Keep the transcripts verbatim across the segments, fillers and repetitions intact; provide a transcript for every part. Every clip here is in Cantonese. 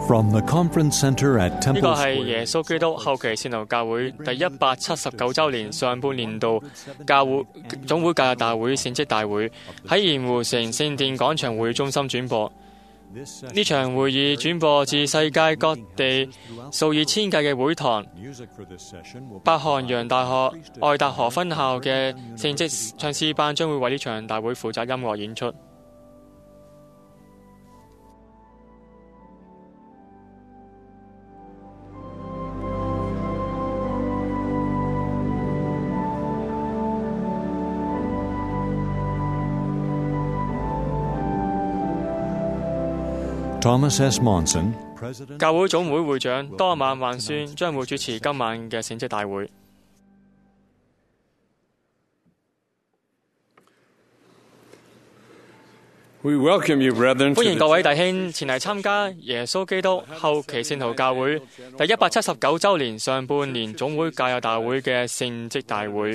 From the Conference Center at Temple 呢個係耶穌基督後期聖徒教會第一百七十九週年上半年度教會總會教育大會聖職大會喺鹽湖城聖殿廣場會中心轉播。呢場會議轉播至世界各地數以千計嘅會堂。北韓陽大學愛達荷分校嘅聖職唱詩班將會為呢場大會負責音樂演出。 Thomas S. Monson， 教會總會會長多馬萬宣將會主持今晚嘅聖職大會。 We welcome you, brethren, 歡迎各位弟兄前嚟參加耶穌基督後期聖徒教會第一百七十九週年上半年總會教友大會嘅聖職大會。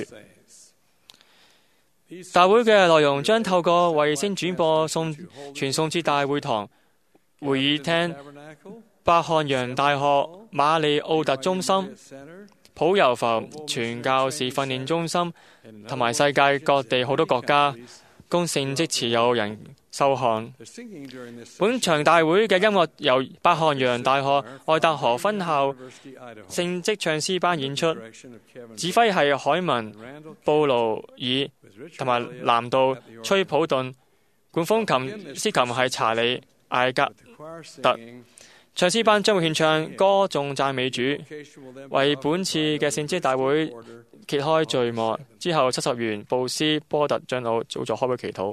大會嘅內容將透過衛星轉播送傳送至大會堂、會議廳、北漢陽大學馬里奧特中心、普悠浮傳教士訓練中心同埋世界各地好多國家，供聖職持有人收看。本場大會嘅音樂由北漢陽大學愛達荷分校聖職唱詩班演出，指揮係海文、布魯爾同埋南道崔普頓，管風琴、司琴係查理艾格特。唱詩班將會獻唱歌頌讚美主，為本次嘅聖職大會揭開序幕。之後七十元布斯波特長老早作開會祈禱。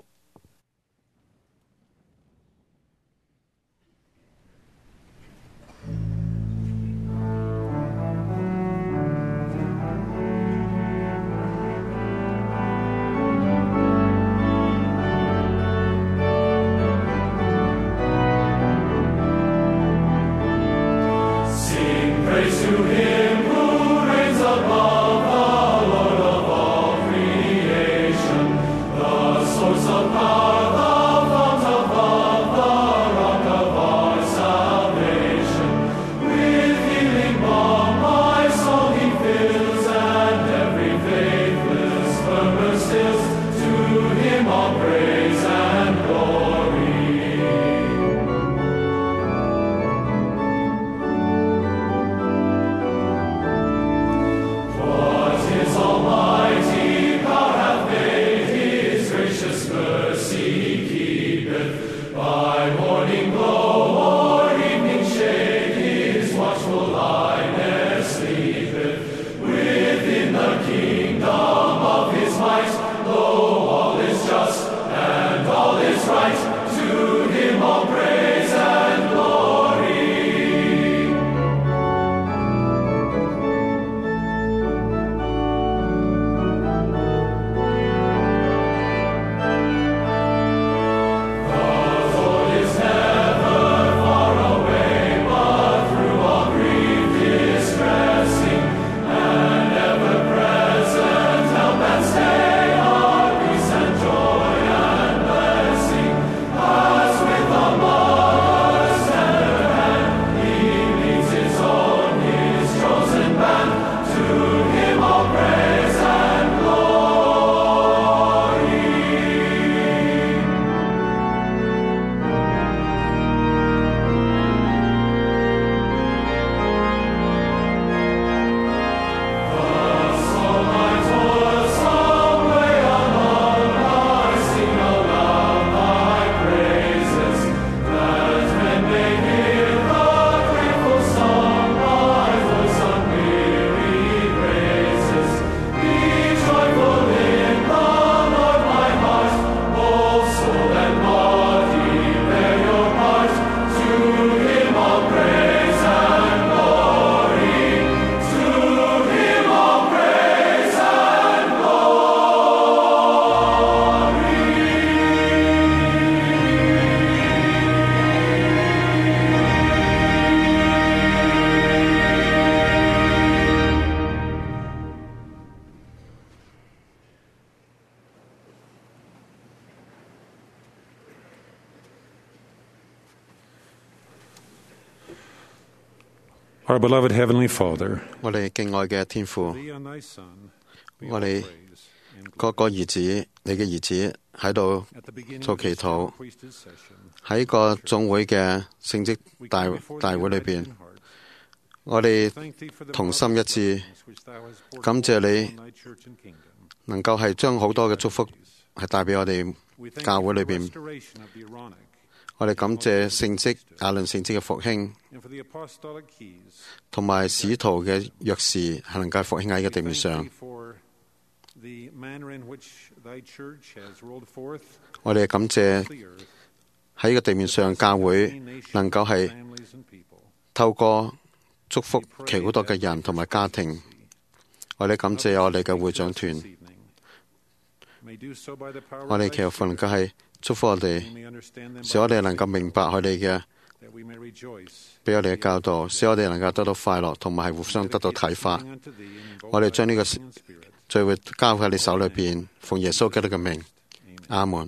Our beloved Heavenly Father, 我哋敬愛嘅天父， thee and thy Son, we 我 all 哋 praise and 個個兒子，你嘅兒子喺度 at the beginning 做 of 祈 this 禱， priesthood session, 喺個總會嘅聖職 we 大 come before 大 thee 會裏 with 邊， repentant hearts. 我哋 Thank thee for the 同心一致， blessings which thou hast poured 感謝 forth 你 upon thy church and kingdom. 能夠係將好多嘅祝福係帶俾我哋 We thank 教 thee 會 for 裏 the 邊， restoration of the Aaronic 我哋感謝聖職亞倫聖職嘅復興， and for the apostolic keys. 同埋使徒嘅鑰匙係能夠復興喺呢個 We 地面 thank 上 thee。for the manner in which thy church has rolled forth 我哋感謝 the earth, 喺呢個地面上教會能夠係 families and people. 透過祝福其好多嘅人同埋家庭，我哋感謝我哋嘅會長團， May do so by the power 我哋 of 祈 thy 求能 Spirit, 夠係祝福我 we 哋， may understand them 使我 by 哋能夠明白佢哋嘅 that we may rejoice 俾我哋嘅教導，使我哋能夠得到快樂，同埋係互相得到啟發。 unto thee and invoke 我哋將呢個 thy blessing and spirit. 聚會交喺你手裏邊，奉耶穌基督嘅名，阿門。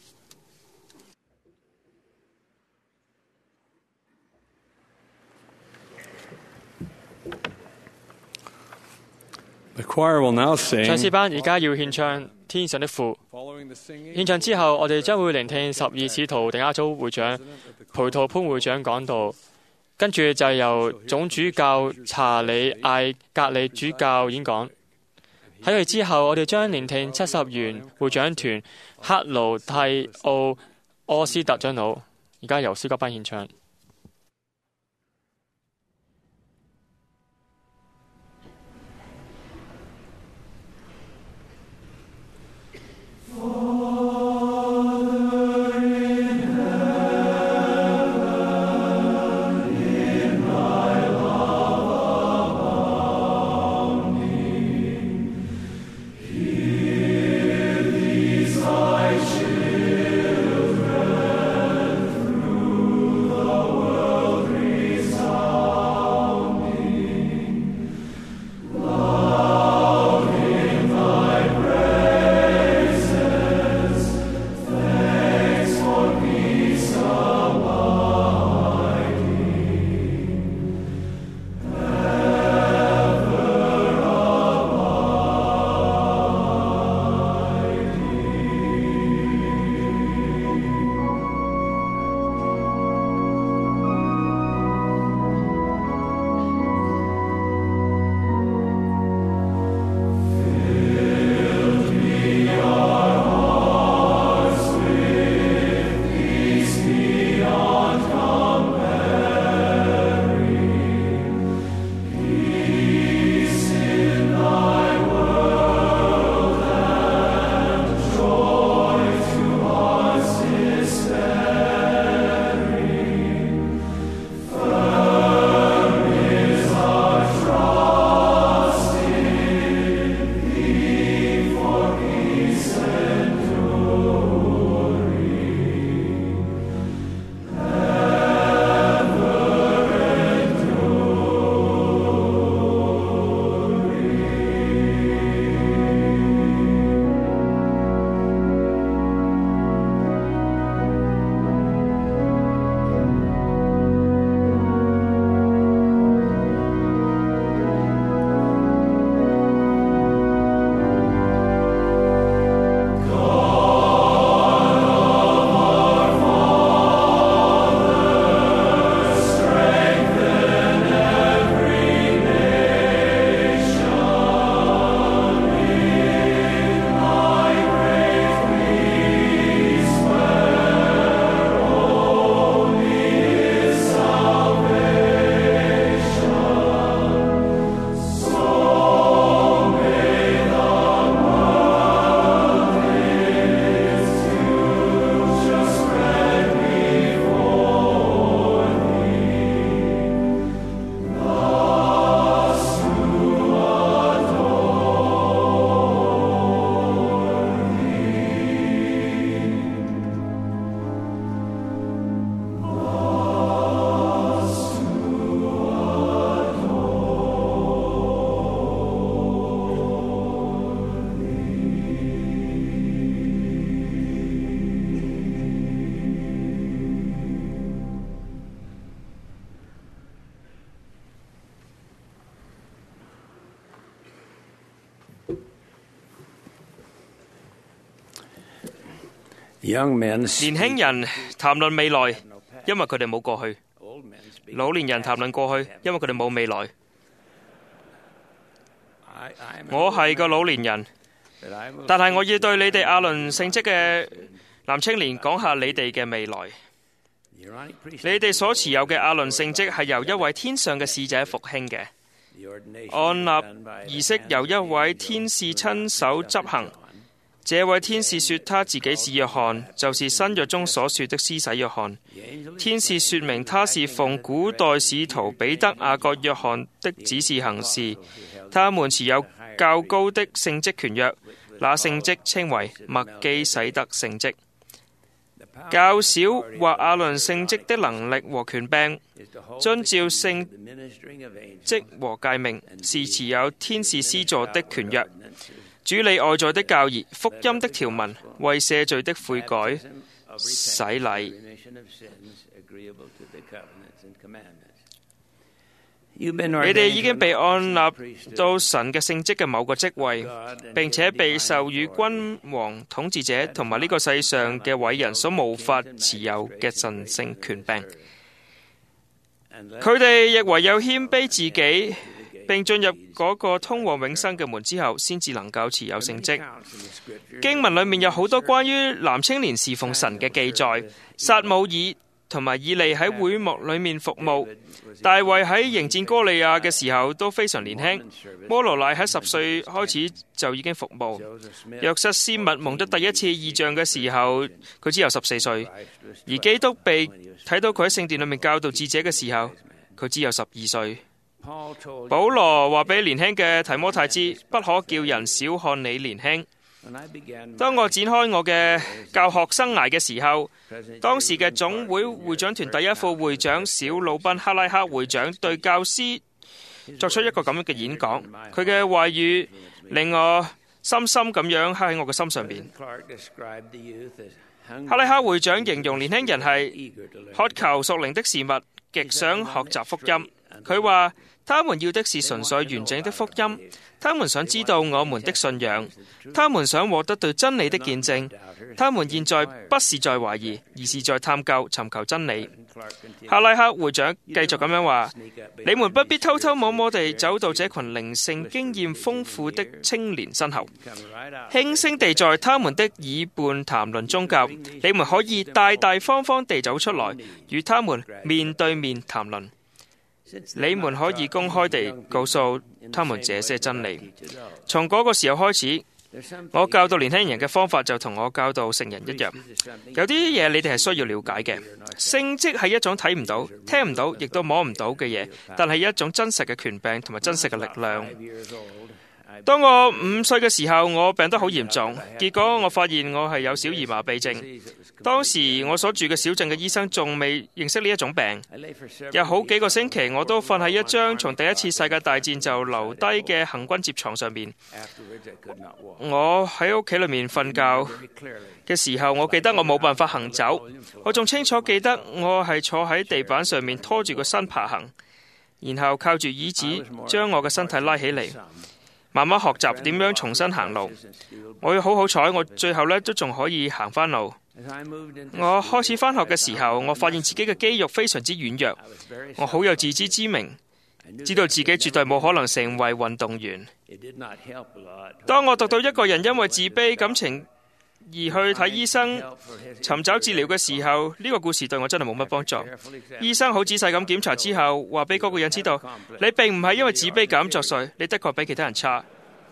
The choir will now 唱詩 sing. 班而家要獻唱《天上的父》。 Following the singing, 獻唱之後，我哋將會聆聽十二使徒定亞組會長葡萄潘會長講道，跟住就由總主教查理艾格里主教演講。喺佢之後，我哋將聆聽七十元會長團克勞蒂奧柯斯特長老。而家由詩歌班獻唱。 Thy children through the 年輕人談論未來，因為佢哋冇過去；老年人談論過去，因為佢哋冇未來。我係個老年人，但係我要對你哋亞倫聖職嘅男青年講下你哋嘅未來。你哋所持有嘅亞倫聖職係由一位天上嘅使者復興嘅，按立儀式由一位天使親手執行。這位天使說他自己是約翰，就是新約中所說的施洗約翰。天使說明他是奉古代使徒彼得、雅各、約翰的指示行事，他們持有較高的聖職權約，那聖職稱為麥基洗德聖職。較少或亞倫聖職的能力和權柄，遵照聖職和誡命，是持有天使施助的權約，主理外在的教義、福音的條文、為赦罪的悔改、洗禮。你哋已經被按立到神嘅聖職嘅某個職位，並且被授予君王、統治者同埋呢個世上嘅偉人所無法持有嘅神聖權柄。佢哋亦唯有謙卑自己，並進入嗰個通往永生嘅門之後，先至能夠持有聖職。經文裏面有好多關於男青年侍奉神嘅記載。撒母耳同埋以利喺會幕裏面服務，大衛喺迎戰歌利亞嘅時候都非常年輕。摩羅乃喺十歲開始就已經服務。約瑟斯密蒙得第一次異象嘅時候，佢只有十四歲。而基督被睇到佢喺聖殿裏面教導智者嘅時候，佢只有十二歲。保羅話俾年輕嘅提摩太知，不可叫人小看你年輕。當我展開我嘅教學生涯嘅時候，當時嘅總會會長團第一副會長小魯賓克拉克會長對教師作出一個咁樣嘅演講，佢嘅話語令我深深咁樣刻喺我嘅心上邊。克拉克會長形容年輕人係渴求屬靈的事物，極想學習福音。佢話他們要的是純粹完整的福音，他們想知道我們的信仰，他們想獲得對真理的見證，他們現在不是在懷疑，而是在探究尋求真理。克拉克會長繼續咁樣話，你們不必偷偷摸摸地走到這群靈性經驗豐富的青年身後，輕聲地在他們的耳畔談論宗教。你們可以大大方方地走出來，與他們面對面談論。你們可以公開地告訴他們這些真理。從嗰個時候開始，我教導年輕人嘅方法就同我教導成人一樣。有啲嘢你哋係需要了解嘅。聖職係一種睇唔到、聽唔到，亦都摸唔到嘅嘢，但係一種真實嘅權柄同埋真實嘅力量。當我五歲嘅時候，我病得好嚴重，結果我發現我係有小兒麻痹症。當時我所住嘅小鎮嘅醫生仲未認識呢一種病，有好幾個星期我都瞓喺一張從第一次世界大戰就留低嘅行軍摺床上面。我喺屋企裏面瞓覺嘅時候，我記得我冇辦法行走，我仲清楚記得我係坐喺地板上面拖住個身爬行，然後靠住椅子將我嘅身體拉起嚟，慢慢學習點樣重新行路。我要好好彩，我最後呢都仲可以行返路。我開始返學嘅時候，我發現自己嘅肌肉非常之軟弱，我好有自知之明，知道自己絕對冇可能成為運動員。當我讀到一個人因為自卑感情而去睇醫生尋找治療嘅時候，呢個故事對我真係冇乜幫助。醫生好仔細咁檢查之後，話俾嗰個人知道，你並唔係因為自卑感作祟，你的確比其他人差。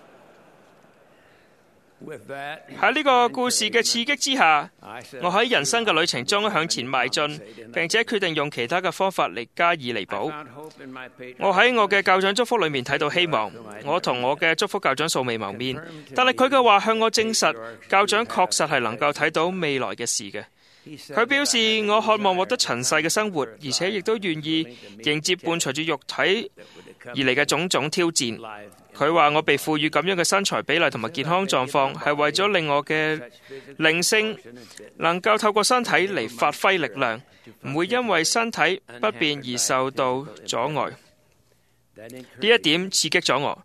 喺呢個故事嘅刺激之下，我喺人生嘅旅程中向前邁進，並且決定用其他嘅方法嚟加以彌補。我喺我嘅教長祝福裏面睇到希望。我同我嘅祝福教長素未謀面，但係佢嘅話向我證實，教長確實係能夠睇到未來嘅事嘅。佢表示我渴望獲得塵世嘅生活，而且亦都願意迎接伴隨住肉體而嚟嘅種種挑戰。佢話我被賦予咁樣嘅身材比例同埋健康狀況，係為咗令我嘅靈性能夠透過身體嚟發揮力量，唔會因為身體不便而受到阻礙。呢一點刺激咗我。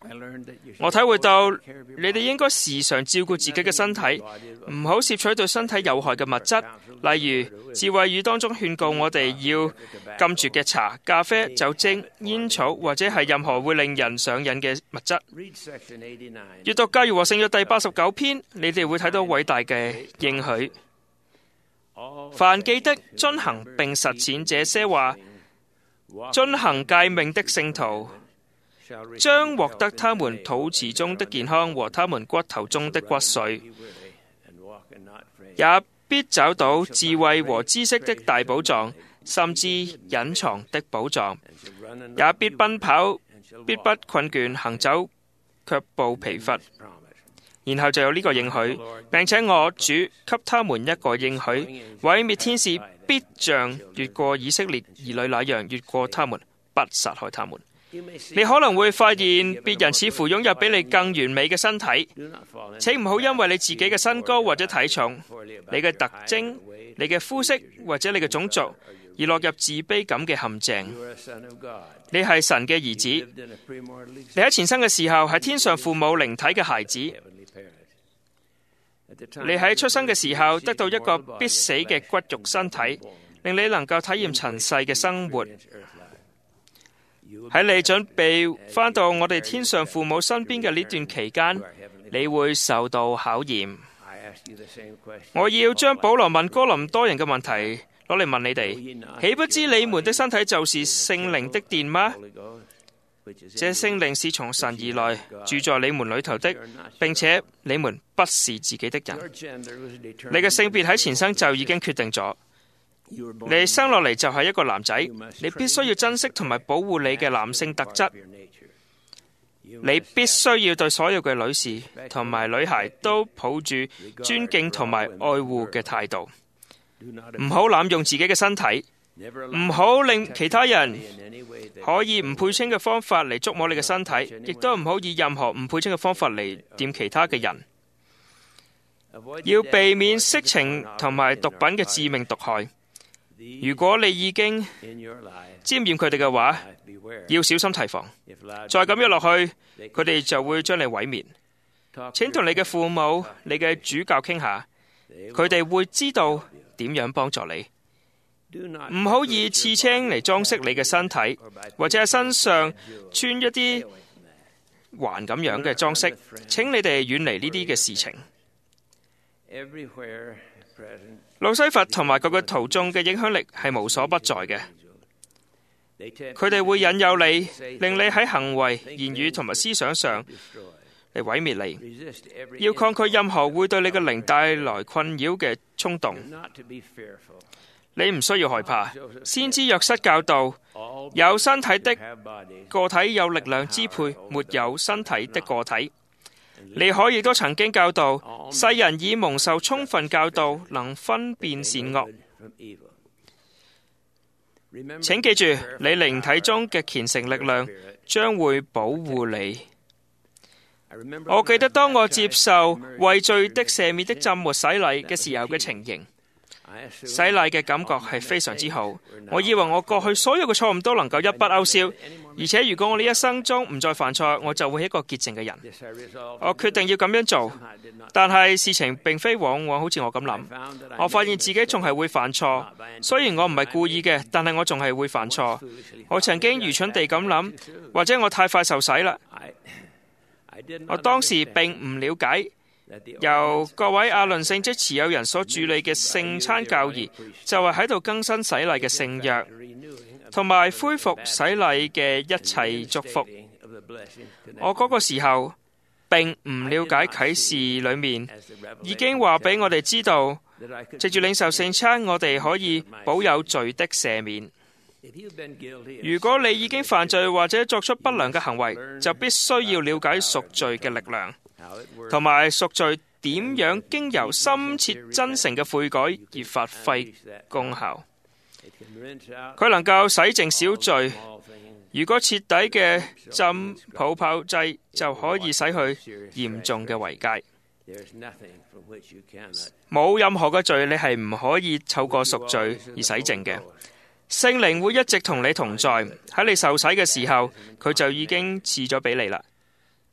我體會到你哋應該時常照顧自己嘅身體，唔好攝取對身體有害嘅物質，例如智慧語當中勸告我哋要禁絕嘅茶、咖啡、酒精、煙草或者係任何會令人上癮嘅物質。閱讀《教育和聖約》第八十九篇，你哋會睇到偉大嘅應許。凡記得遵行並實踐這些話，遵行誡命的聖徒，將獲得他們肚臍中的健康和他們骨頭中的骨髓，也必找到智慧和知識的大寶藏，甚至隱藏的寶藏，也必奔跑，必不困倦，行走卻步疲乏。然後就有呢個應許，並且我主給他們一個應許，毀滅天使必像越過以色列兒女那樣越過他們，不殺害他們。你可能會發現別人似乎擁有比你更完美嘅身體，請唔好因為你自己嘅身高或者體重、你嘅特徵、你嘅膚色或者你嘅種族而落入自卑感嘅陷阱。你係神嘅兒子，你喺前生嘅時候係天上父母靈體嘅孩子，你喺出生嘅時候得到一個必死嘅骨肉身體，令你能夠體驗塵世嘅生活。喺你準備返到我哋天上父母身邊嘅呢段期間，你會受到考驗。我要將保羅問哥林多人嘅問題攞嚟問你哋，豈不知你們的身體就是聖靈的殿嗎？這聖靈是從神而來，住在你們裏頭的，並且你們不是自己的人。你嘅性別喺前生就已經決定咗。你生落嚟就係一個男仔，你必須要珍惜同埋保護你嘅男性特質。你必須要對所有嘅女士同埋女孩都抱住尊敬同埋愛護嘅態度，唔好濫用自己嘅身體，唔好令其他人可以唔配稱嘅方法嚟觸摸你嘅身體，亦都唔好以任何唔配稱嘅方法嚟掂其他嘅人。要避免色情同埋毒品嘅致命毒害。如果你已經沾染佢哋嘅話，要小心提防。再咁樣落去，佢哋就會將你毀滅。請同你嘅父母、你嘅主教傾下，佢哋會知道點樣幫助你。唔好以刺青嚟裝飾你嘅身體，或者喺身上穿一啲環咁樣嘅裝飾。請你哋遠離呢啲嘅事情。路西弗同埋佢嘅徒眾嘅影響力係無所不在嘅，佢哋會引誘你，令你喺行為、言語同埋思想上嚟毀滅你。要抗拒任何會對你嘅靈帶來困擾嘅衝動。你唔需要害怕。先知約瑟教導，有身體的個體有力量支配，沒有身體的個體。你可以都曾經教導世人已蒙受充分教導，能分辨善惡。請記住，你靈體中嘅虔誠力量將會保護你。我記得當我接受為罪的赦免的浸沒洗禮嘅時候嘅情形，洗禮嘅感覺係非常之好。我以為我過去所有嘅錯誤都能夠一筆勾銷，而且如果我呢一生中唔再犯錯，我就會係一個潔淨嘅人。我決定要咁樣做，但係事情並非往往好似我咁諗。我發現自己仲係會犯錯，雖然我唔係故意嘅，但係我仲係會犯錯。我曾經愚蠢地咁諗，或者我太快受洗啦。我當時並唔了解由各位亞倫聖職持有人所主理嘅聖餐教義，就係喺度更新洗禮嘅聖約，同埋恢復洗禮嘅一切祝福。我嗰個時候並唔了解啟示裏面已經話俾我哋知道，藉住領受聖餐，我哋可以保有罪的赦免。如果你已經犯罪或者作出不良嘅行為，就必須要了解贖罪嘅力量，同埋贖罪點樣經由深切真誠嘅悔改而發揮功效。佢能夠洗淨小罪，如果徹底嘅浸泡泡劑，就可以洗去嚴重嘅違戒。冇任何嘅罪你係唔可以透過贖罪而洗淨嘅。聖靈會一直同你同在，喺你受洗嘅時候，佢就已經賜咗俾你啦。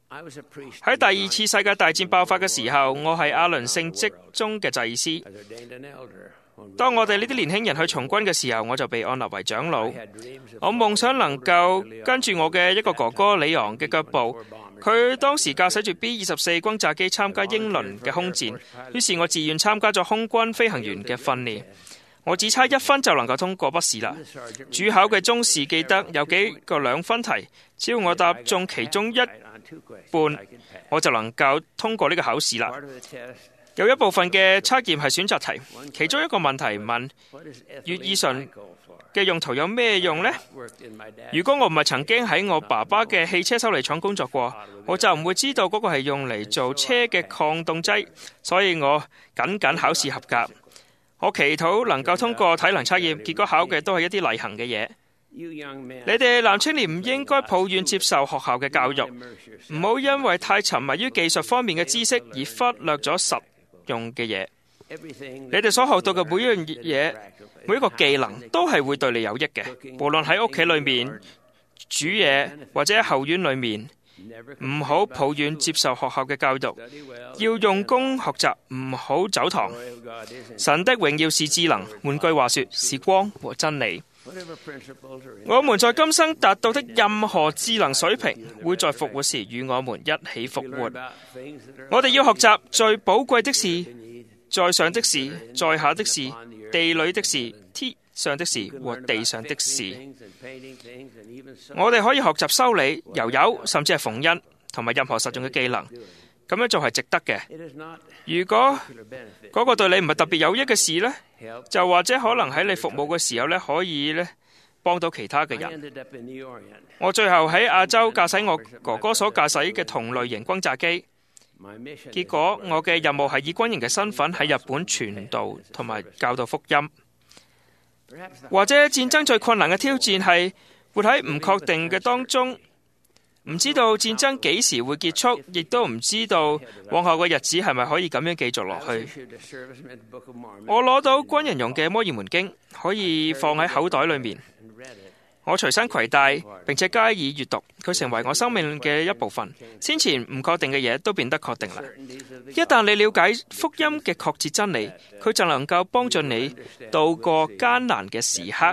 喺第二次世界大戰爆發嘅時候，我係亞倫聖職中嘅祭司。當我哋呢啲年輕人去從軍嘅時候，我就被按立為長老。我夢想能夠跟住我嘅一個哥哥李昂嘅腳步，佢當時駕駛住 B 二十四轟炸機參加英倫嘅空戰，於是我自願參加咗空軍飛行員嘅訓練。我只差一分就能夠通過筆試啦。主考嘅中試記得有幾個兩分題，只要我答中其中一半，我就能夠通過呢個考試啦。有一部分嘅測驗係選擇題，其中一個問題問乙二醇嘅用途有咩用呢？如果我唔係曾經喺我爸爸嘅汽車修理廠工作過，我就唔會知道嗰個係用嚟做車嘅抗凍劑，所以我僅僅考試合格。我祈禱能夠通過體能測驗，結果考嘅都係一啲例行嘅嘢。你哋男青年唔應該抱怨接受學校嘅教育，唔好因為太沉迷於技術方面嘅知識而忽略咗實用嘅嘢。你哋所學到嘅每一樣嘢，每一個技能都係會對你有益嘅，無論喺屋企裏面煮嘢或者喺後院裏面。唔好抱怨接受學校嘅教育，要用功學習，唔好走堂。神的榮耀是智能，換句話說是光和真理。我們在今生達到的任何智能水平，會在復活時與我們一起復活。我哋要學習最寶貴的事，在上的事，在下的事，地裏的事，天上的事和地上的事。我哋可以學習修理、油油，甚至係縫紉，同埋任何實用嘅技能。咁樣做係值得嘅。如果嗰個對你唔係特別有益嘅事呢，就或者可能喺你服務嘅時候呢，可以呢幫到其他嘅人。我最後喺亞洲駕駛我哥哥所駕駛嘅同類型轟炸機，結果我嘅任務係以軍人嘅身份喺日本傳道同埋教導福音。或者戰爭最困難嘅挑戰係活喺唔確定嘅當中，唔知道戰爭幾時會結束，亦都唔知道往後嘅日子係咪可以咁樣繼續落去。我攞到軍人用嘅摩爾門經，可以放喺口袋裏面，我隨身攜帶，並且加以閱讀，佢成為我生命嘅一部分。先前唔確定嘅嘢都變得確定啦。一旦你了解福音嘅確切真理，佢就能夠幫助你度過艱難嘅時刻。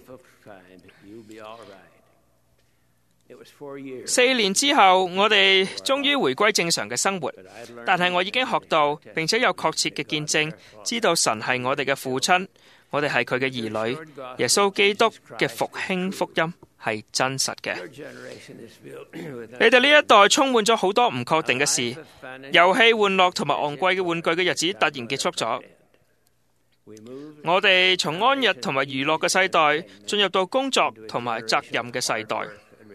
四年之後，我哋終於回歸正常嘅生活，但係我已經學到，並且有確切嘅見證，知道神係我哋嘅父親，我哋係佢嘅兒女，耶穌基督嘅復興福音係真實嘅。你哋呢一代充滿咗好多唔確定嘅事，遊戲、玩樂同埋昂貴嘅玩具嘅日子突然結束咗。我哋從安逸同埋娛樂嘅世代進入到工作同埋責任嘅世代。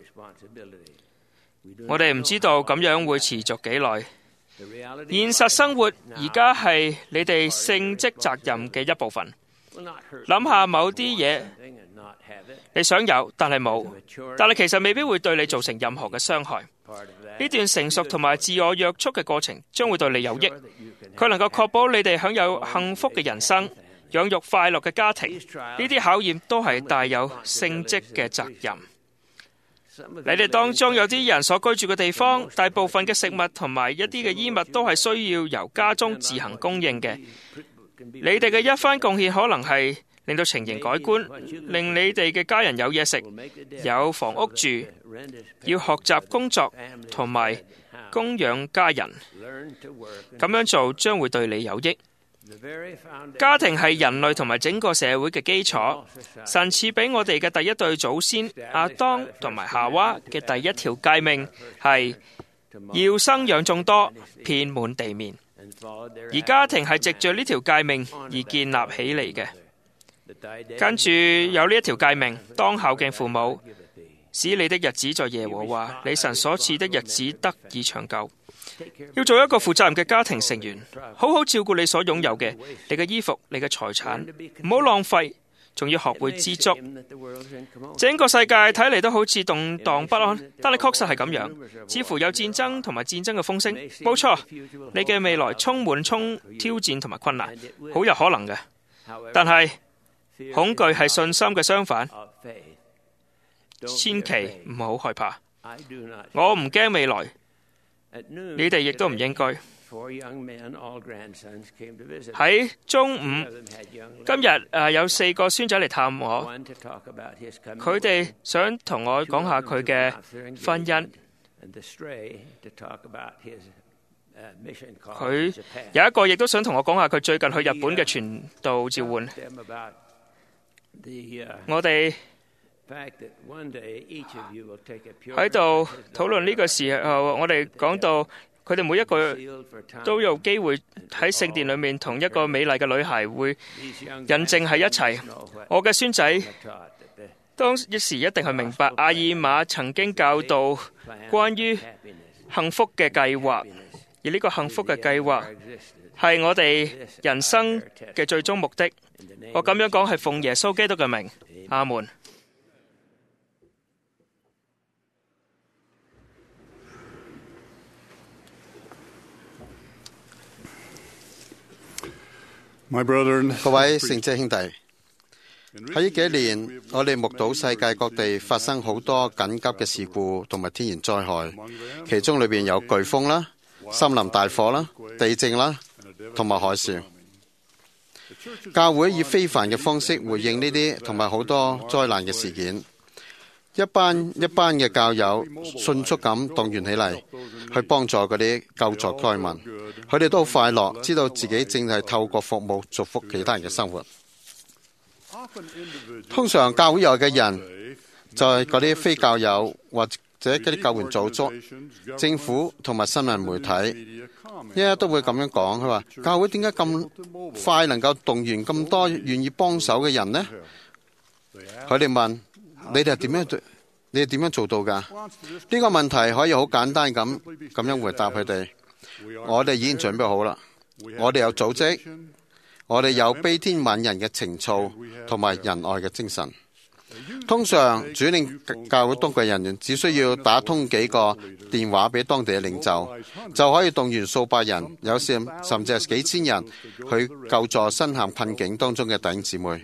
我哋唔知道咁樣會持續幾耐。現實生活而家係你哋聖職責任嘅一部分。諗下某啲嘢你想有但係冇，但係其實未必會對你造成任何嘅傷害。呢段成熟同埋自我約束嘅過程將會對你有益，佢能夠確保你哋享有幸福嘅人生，養育快樂嘅家庭。呢啲考驗都係帶有聖職嘅責任。你哋當中有啲人所居住嘅地方，大部分嘅食物同埋一啲嘅衣物都係需要由家中自行供應嘅。你哋嘅一番貢獻可能係令到情形改觀，令你哋嘅家人有嘢食，有房屋住，要學習工作同埋供養家人。咁樣做將會對你有益。家庭係人類同埋整個社會嘅基礎。神賜俾我哋嘅第一對祖先亞當同埋夏娃嘅第一條誡命係要生養眾多，遍滿地面。而家庭係藉着呢條誡命而建立起嚟嘅。跟住有呢一條誡命，當孝敬父母，使你的日子在耶和華你神所賜的日子得以長久。要做一個負責任嘅家庭成員，好好照顧你所擁有嘅，你嘅衣服、你嘅財產，唔好浪費，仲要學會知足。整個世界睇嚟都好似動盪不安，但係確實係咁樣，似乎有戰爭同埋戰爭嘅風聲。冇錯，你嘅未來充滿衝挑戰同埋困難，好有可能嘅。但係恐懼係信心嘅相反，千祈唔好害怕。我唔驚未來。 你哋亦都唔應該。喺中午，今日誒有四個孫仔嚟探我，佢哋想同我講下佢嘅婚姻。佢有一個亦都想同我講下佢最近去日本嘅傳道召喚。我哋喺度討論呢個時候，我哋講到佢哋每一個都有機會喺聖殿裏面同一個美麗嘅女孩會印證喺一齊。我嘅孫仔當時一定係明白阿爾瑪曾經教導關於幸福嘅計劃，而呢個幸福嘅計劃係我哋人生嘅最終目的。我咁樣講係奉耶穌基督嘅名，阿門。 各位聖姐兄弟，喺呢幾年，我哋目睹世界各地發生好多緊急嘅事故同埋天然災害，其中裏邊有颶風啦、森林大火啦、地震啦，同埋海嘯。教會以非凡嘅方式回應呢啲同埋好多災難嘅事件。一班一班嘅教友迅速咁動員起嚟，去幫助嗰啲救助災民。佢哋都好快樂，知道自己正係透過服務祝福其他人嘅生活。通常教會內嘅人就係嗰啲非教友或者嗰啲救援組織、政府同埋新聞媒體，一日都會咁樣講。佢話教會點解咁快能夠動員咁多願意幫手嘅人呢？佢哋問：你哋係點樣？你哋點樣做到㗎？呢個問題可以好簡單咁咁樣回答佢哋。我哋已經準備好啦，我哋有組織，我哋有悲天憫人嘅情操同埋仁愛嘅精神。通常主領教會當區人員只需要打通幾個電話俾當地嘅領袖，就可以動員數百人，有時甚至係幾千人去救助身陷困境當中嘅弟兄姊妹。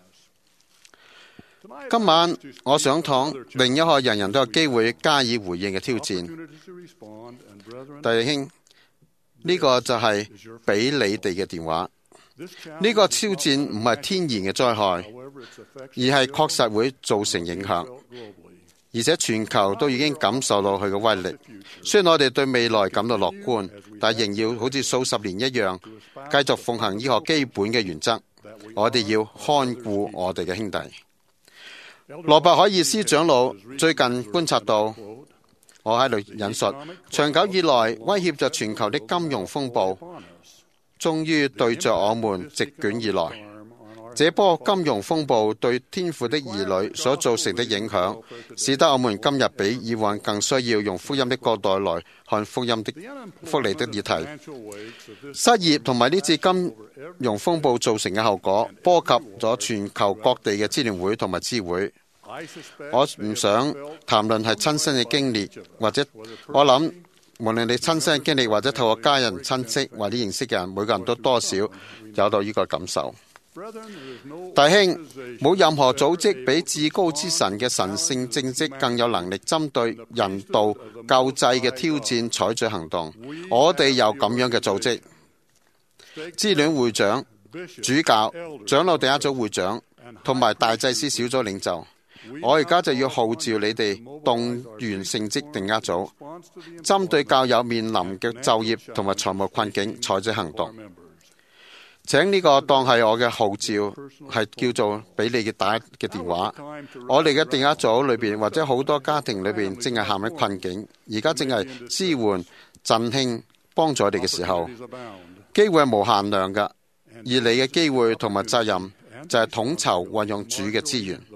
今晚我想講另一個人人都有機會加以回應嘅挑戰。弟兄，呢個就係俾你哋嘅電話。呢個挑戰唔係天然嘅災害，而係確實會造成影響，而且全球都已經感受到佢嘅威力。雖然我哋對未來感到樂觀，但仍要好似數十年一樣，繼續奉行呢個基本嘅原則。我哋要看顧我哋嘅兄弟。羅伯海爾斯長老最近觀察到，我喺度引述，長久以來威脅着全球的金融風暴，終於對着我們席捲而來。這波金融風暴對天父的兒女所造成的影響，使得我們今日比以往更需要用福音的角度來看福音的福利的議題。失業同埋呢次金融風暴造成嘅後果，波及咗全球各地嘅支聯會同埋支會。我唔想談論係親身嘅經歷，或者我諗無論你親身嘅經歷，或者透過家人、親戚或者認識嘅人，每個人都多少有到呢個感受。弟兄，冇任何組織比至高之神嘅神聖正職更有能力針對人道救濟嘅挑戰採取行動。我哋有咁樣嘅組織，支聯會長、主教、長老定一組會長同埋大祭司小組領袖。我而家就要號召你哋動員聖職定額組，針對教友面臨嘅就業同埋財務困境採取行動。請呢個當係我嘅號召，係叫做俾你嘅打嘅電話。我哋嘅定額組裏邊或者好多家庭裏邊正係陷喺困境，而家正係支援、振興、幫助我哋嘅時候，機會係無限量㗎。而你嘅機會同埋責任就係統籌運用主嘅資源。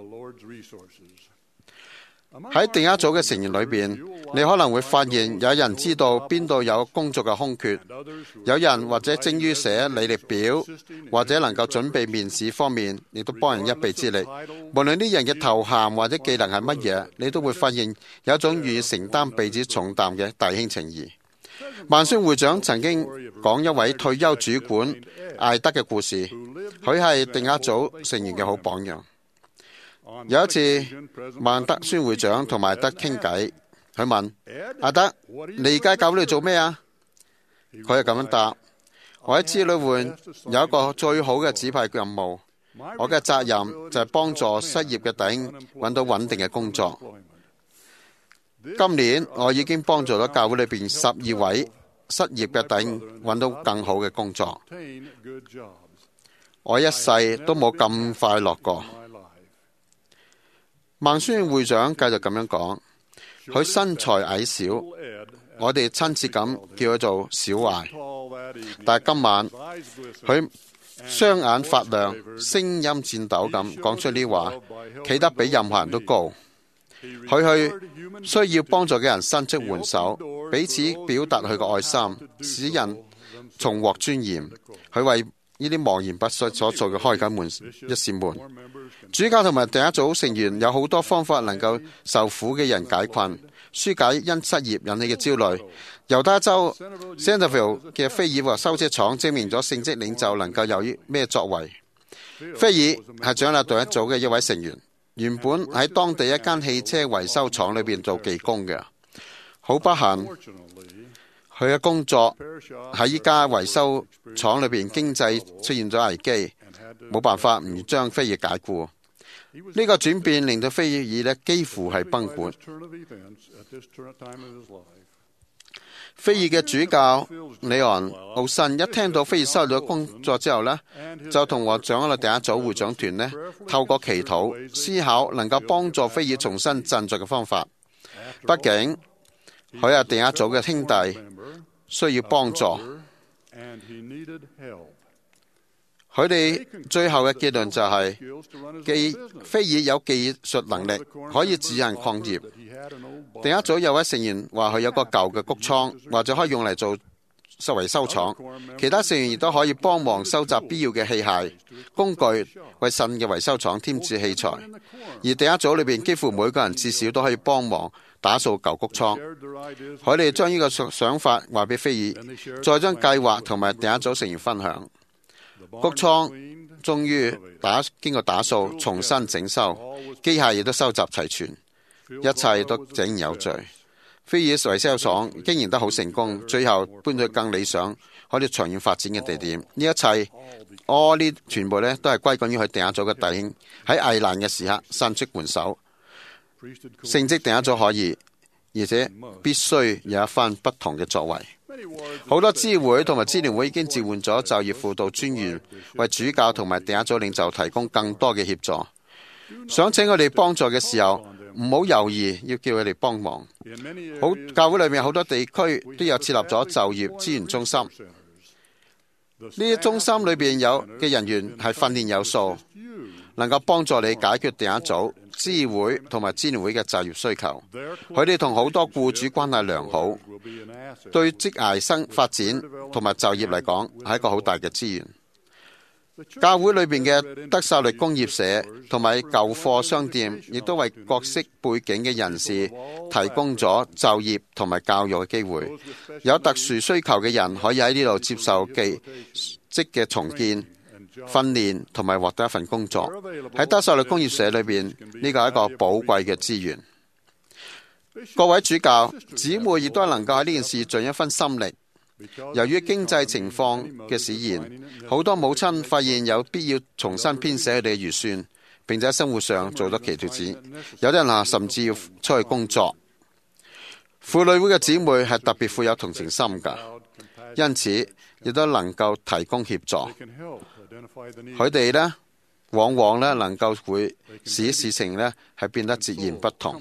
喺定額組嘅成員裏邊，你可能會發現有人知道邊度有工作嘅空缺，有人或者精於寫履歷表，或者能夠準備面試方面，亦都幫人一臂之力。無論呢人嘅頭銜或者技能係乜嘢，你都會發現有一種願意承擔彼此重擔嘅弟兄情誼。萬宣會長曾經講一位退休主管艾德嘅故事，佢係定額組成員嘅好榜樣。有一次，萬德宣會長同埋艾德傾偈， 佢問阿德：你而家教會做咩啊？佢係咁樣答：我喺資旅會有一個最好嘅指派任務，我嘅責任就係幫助失業嘅弟兄揾到穩定嘅工作。今年我已經幫助咗教會裏邊十二位失業嘅弟兄揾到更好嘅工作。我一世都冇咁快樂過。孟宣會會長繼續咁樣講，佢身材矮小，我哋親切咁叫佢做小壞。但係今晚佢雙眼發亮，聲音顫抖咁講出呢話，企得比任何人都高。佢去需要幫助嘅人伸出援手，彼此表達佢嘅愛心，使人重獲尊嚴。佢為呢啲茫然不衰所做嘅開緊門一扇門。主教同埋第一組成員有好多方法能夠受苦嘅人解困，紓解因失業引起嘅焦慮。猶他州 Centerville 嘅菲爾和修車廠證明咗聖職領袖能夠有咩作為。菲爾係長老隊一組嘅一位成員，原本喺當地一間汽車維修廠裏邊做技工嘅，好不幸佢嘅工作喺依家維修廠裏邊經濟出現咗危機，冇辦法唔將菲爾解雇。呢、這個轉變令到菲爾呢幾乎係崩潰。菲爾嘅主教李昂奧森一聽到菲爾收咗工作之後呢，就同我長老第一組會長團呢透過祈禱思考能夠幫助菲爾重新振作嘅方法。畢竟佢係第一組嘅兄弟，需要幫助。佢哋最後嘅結論就係、是，既菲爾有技術能力，可以自行創業。第一組有位成員話佢有個舊嘅谷倉，或者可以用嚟做維修廠。其他成員亦都可以幫忙收集必要嘅器械、工具，為新嘅維修廠添置器材。而第一組裏邊幾乎每個人至少都可以幫忙打掃舊谷倉。佢哋將呢個想法話俾菲爾，再將計劃同埋第一組成員分享。谷倉終於打經過打掃，重新整修，機械亦都收集齊全，一切都井然有序。菲爾維修廠經營得好成功，最後搬去更理想、可以長遠發展嘅地點。呢一切，我呢全部呢都係歸功於佢第一組嘅弟兄喺危難嘅時刻伸出援手。聖職第一組可以，而且必須有一番不同嘅作為。好多支會同埋支聯會已經召喚咗就業輔導專員，為主教同埋第一組領袖提供更多嘅協助。想請佢哋幫助嘅時候，唔好猶豫，要叫佢哋幫忙。好，教會裏面好多地區都有設立咗就業資源中心，呢啲中心裏邊有嘅人員係訓練有素，能夠幫助你解決第一組支會同埋支聯會嘅就業需求。佢哋同好多僱主關係良好，對職涯生發展同埋就業嚟講係一個好大嘅資源。教會裏邊嘅德薩律工業社同埋舊貨商店，亦都為各式背景嘅人士提供咗就業同埋教育嘅機會。有特殊需求嘅人可以喺呢度接受技職嘅重建、訓練同埋獲得一份工作。喺德薩律工業社裏邊，呢個係一個寶貴嘅資源。各位主教姊妹亦都能夠喺呢件事盡一分心力。由於經濟情況嘅使然，好多母親發現有必要重新編寫佢哋嘅預算，並且喺生活上做咗其調整。有啲人啊，甚至要出去工作。婦女會嘅姊妹係特別富有同情心㗎，因此亦都能夠提供協助。佢哋呢，往往呢能夠會使事情呢係變得截然不同。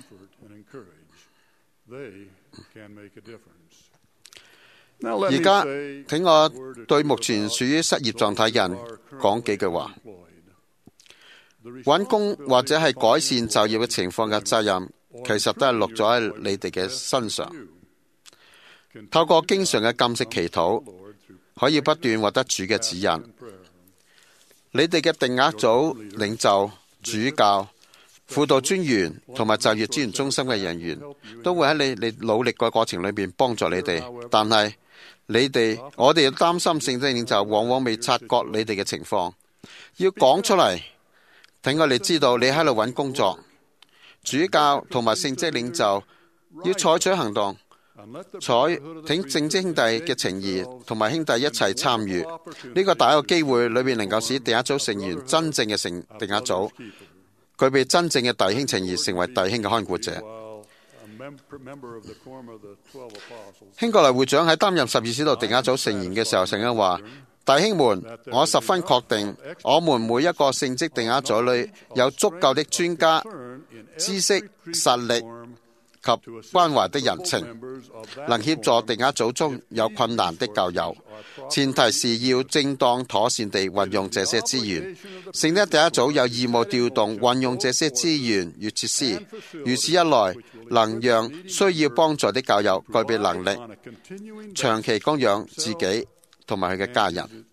而家請我對目前處於失業狀態嘅人講幾句話。揾工或者係改善就業嘅情況嘅責任，其實都係落咗喺你哋嘅身上。透過經常嘅禁食祈禱，可以不斷獲得主嘅指引。你哋嘅定額組領袖、主教、輔導專員同埋就業資源中心嘅人員，都會喺你你努力嘅過程裏邊幫助你哋。但係你哋，我哋擔心聖職領袖往往未察覺你哋嘅情況，要講出嚟，等我哋知道你喺度揾工作。主教同埋聖職領袖要採取行動，採挺正職兄弟嘅情誼，同埋兄弟一齊參與呢個大一個機會裏面，能夠使定額組成員真正嘅成定額組，具備真正嘅弟兄情誼，成為弟兄嘅看顧者。興國黎會長喺擔任十二使徒定額組成員嘅時候，曾經話：弟兄們，我十分確定，我們每一個聖職定額組裏有足夠的專家、知識、實力及關懷的人情，能協助定額組中有困難的教友。前提是要正當妥善地運用這些資源。聖職定額組有義務調動運用這些資源與設施，如此一來，能讓需要幫助的教友具備能力，長期供養自己同埋佢嘅家人。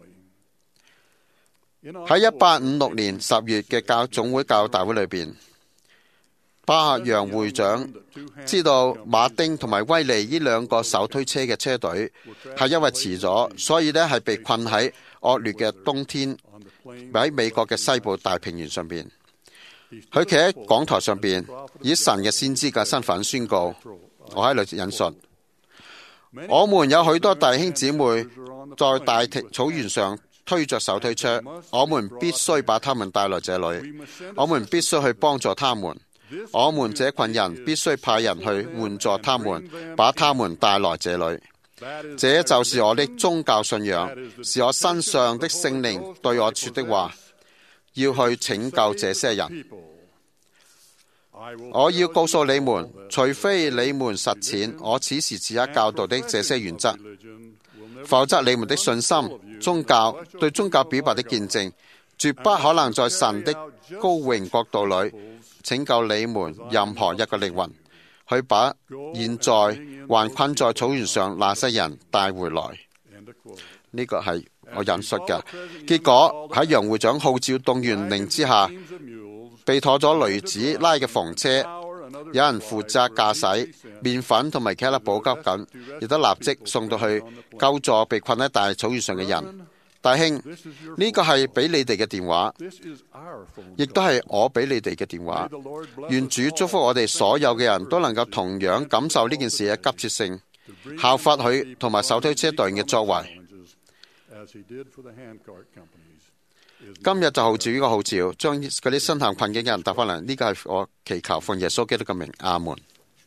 喺一八五六年十月嘅教總會教大會裏邊，巴楊會長知道馬丁同埋威利呢兩個手推車嘅車隊係因為遲咗，所以呢係被困喺惡劣嘅冬天喺美國嘅西部大平原上邊。佢企喺講台上邊，以神嘅先知嘅身份宣告：我喺度引述，我們有許多弟兄姊妹在大草原上推着手推車，我們必須把他們帶來這裏，我們必須去幫助他們。我們這群人必須派人去援助他們，把他們帶來這裏。這就是我的宗教信仰，是我身上的聖靈對我說的話，要去拯救這些人。我要告訴你們，除非你們實踐我此時此刻教導的這些原則，否則你們的信心、宗教對宗教表白的見證，絕不可能在神的高榮國度裏拯救你們任何一個靈魂，去把現在還困在草原上那些人帶回來。呢個係我引述嘅。結果喺楊會長號召動員令之下，被馱咗驢子拉嘅房車，有人負責駕駛，麵粉同埋其他補給品亦都立即送到去救助被困喺大草原上嘅人。弟兄，呢個係俾你哋嘅電話，亦都係我俾你哋嘅電話。願主祝福我哋所有嘅人都能夠同樣感受呢件事嘅急切性，效法佢同埋手推車隊員嘅作為。今日就號召呢個號召，將嗰啲身陷困境嘅人帶翻嚟。呢個係我祈求奉耶穌基督嘅名，阿門。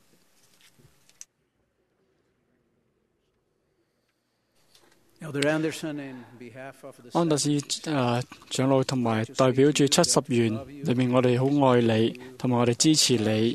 安德斯誒長老同埋代表住七十員裏面，我哋好愛你，同埋我哋支持你。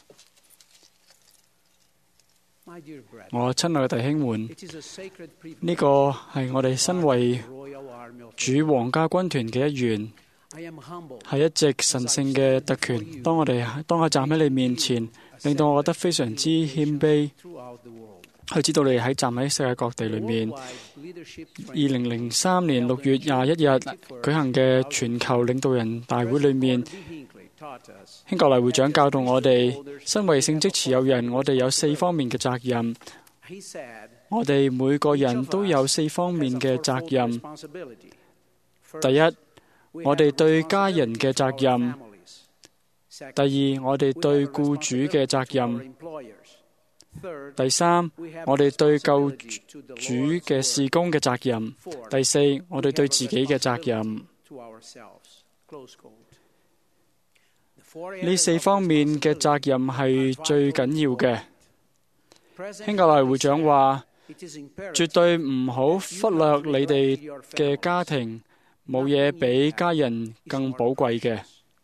我親愛嘅弟兄們，呢個係我哋身為主皇家軍團嘅一員，係一隻神聖嘅特權。當我哋當我站喺你面前，令到我覺得非常之謙卑。佢知道你喺站喺世界各地裏面。二零零三年六月廿一日舉行嘅全球領導人大會裏面，興國黎會長教導我哋，身為聖職持有人，我哋有四方面嘅責任。我哋每個人都有四方面嘅責任。第一，我哋對家人嘅責任；第二，我哋對僱主嘅責任；第三，我哋對救主嘅事工嘅責任；第四，我哋對自己嘅責任。呢四方面嘅責任係最緊要嘅。興國黎會長話：絕對唔好忽略你哋嘅家庭，冇嘢比家人更寶貴嘅。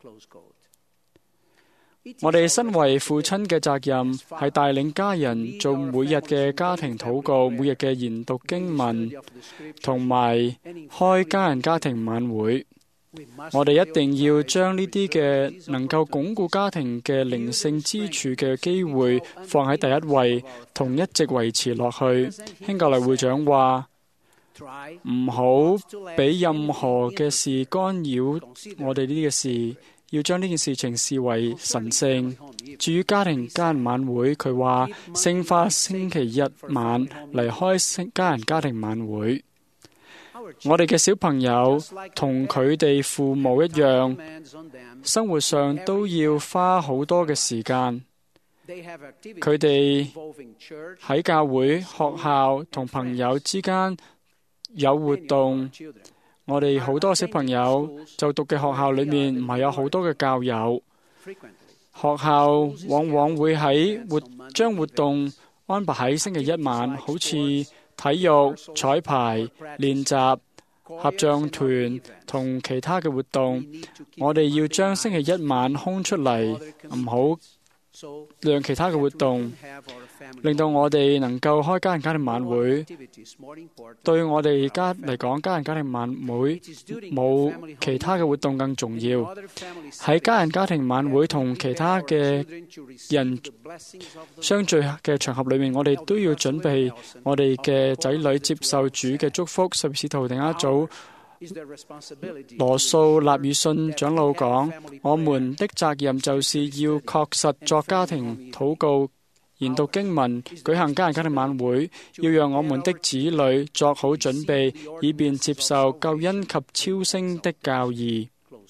我哋身為父親嘅責任係帶領家人做每日嘅家庭禱告，每日嘅研讀經文，同埋開家人家庭晚會。我哋一定要將呢啲嘅能夠鞏固家庭嘅靈性支柱嘅機會放喺第一位，同一直維持落去。興國黎會長話：唔好俾任何嘅事干擾我哋呢啲嘅事，要將呢件事情視為神聖。至於家庭家人晚會，佢話聖化星期日晚嚟開家人家庭晚會。我哋嘅小朋友同佢哋父母一樣，生活上都要花好多嘅時間。 佢哋喺教會、學校同朋友之間有活動。我哋好多小朋友就讀嘅學校裏面唔係有好多嘅教友。學校往往會喺活將活動安排喺星期一晚，好似體育、彩排、練習、合唱團同其他嘅活動。我哋要將星期一晚空出嚟，唔好讓其他嘅活動令到我哋能夠開家人家庭晚會。對我哋家嚟講，家人家庭晚會冇其他嘅活動更重要。喺家人家庭晚會同其他嘅人相聚嘅場合裏面，我哋都要準備我哋嘅仔女接受主嘅祝福。十二使徒定一組羅素納爾遜長老講：我們的責任就是要確實作家庭禱告、研讀經文、舉行家人家庭晚會，要讓我們的子女作好準備，以便接受救恩及超升的教義。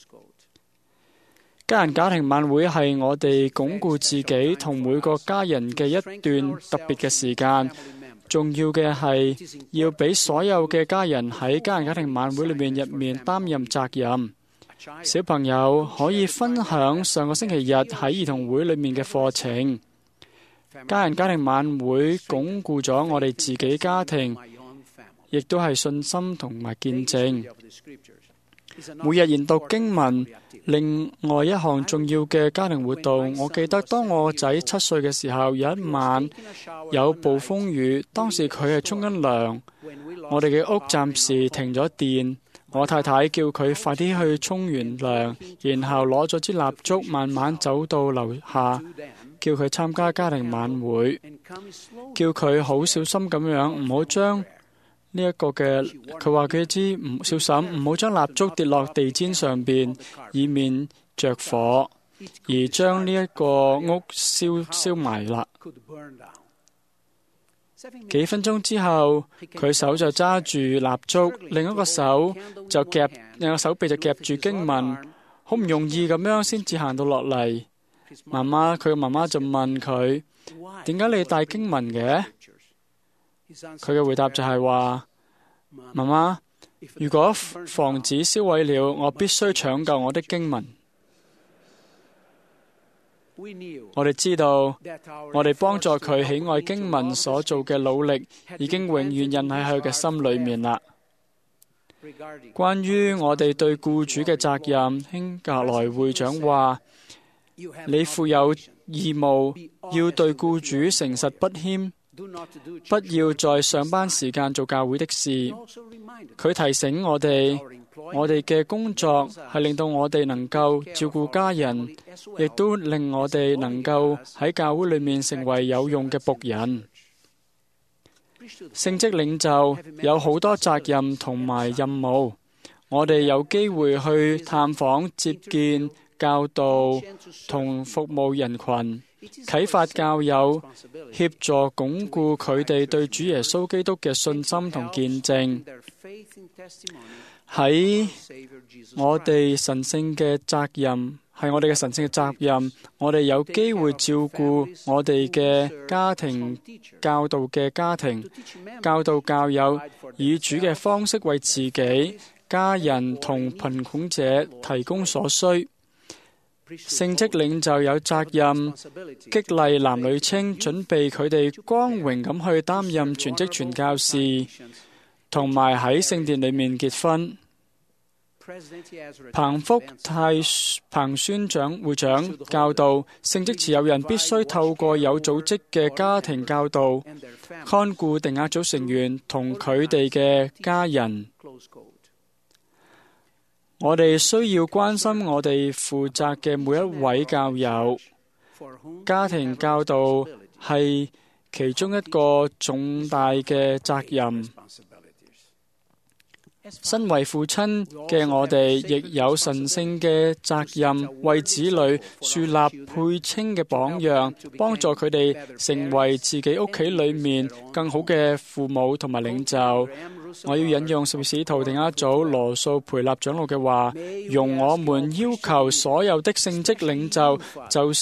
家人家庭晚會係我哋鞏固自己同每個家人嘅一段特別嘅時間。重要嘅係要俾所有嘅家人喺家人家庭晚會裏面入面擔任責任。小朋友可以分享上個星期日喺兒童會裏面嘅課程。家人家庭晚會鞏固咗我哋自己家庭，亦都係信心同埋見證。每日研讀經文，另外一項重要嘅家庭活動。我記得當我仔七歲嘅時候，有一晚有暴風雨，當時佢係沖緊涼，我哋嘅屋暫時停咗電。我太太叫佢快啲去沖完涼，然後攞咗支蠟燭，慢慢走到樓下，叫佢參加家庭晚會，叫佢好小心咁樣，唔好將呢一個嘅，佢話佢知唔小心，唔好將蠟燭跌落地氈上邊，以免着火，而將呢一個屋燒燒埋啦。幾分鐘之後，佢手就揸住蠟燭，另一個手就夾，另一個手臂就夾住經文，好唔容易咁樣先至行到落嚟。媽媽，佢嘅媽媽就問佢：點解你帶經文嘅？佢嘅回答就係話：媽媽，如果房子燒毀了，我必須搶救我的經文。我哋知道，我哋幫助佢喜愛經文所做嘅努力，已經永遠印喺佢嘅心裏面啦。關於我哋對僱主嘅責任，興格萊會長話：你負有義務要對僱主誠實不謙，不要在上班時間做教會的事。佢提醒我哋，我哋嘅工作係令到我哋能夠照顧家人，亦都令我哋能夠喺教會裏面成為有用嘅僕人。聖職領袖有好多責任同埋任務，我哋有機會去探訪、接見、教導同服務人群，啟發教友，協助鞏固佢哋對主耶穌基督嘅信心同見證。喺我哋神聖嘅責任，係我哋嘅神聖嘅責任。我哋有機會照顧我哋嘅家庭，教導嘅家庭，教導教友，以主嘅方式為自己、家人同貧窮者提供所需。聖職領袖有責任激勵男女青，準備佢哋光榮咁去擔任全職傳教士，同埋喺聖殿裏面結婚。彭福泰彭宣長會長教導，聖職持有人必須透過有組織嘅家庭教導，看顧定額組成員同佢哋嘅家人。我哋需要關心我哋負責嘅每一位教友。家庭教導係其中一個重大嘅責任。身為父親嘅我哋，亦有神聖嘅責任，為子女樹立配稱嘅榜樣，幫助佢哋成為自己屋企裏面更好嘅父母同埋領袖。我要引用十二使徒定一組羅素培立長老嘅話：容我們要求所有的聖職領袖，就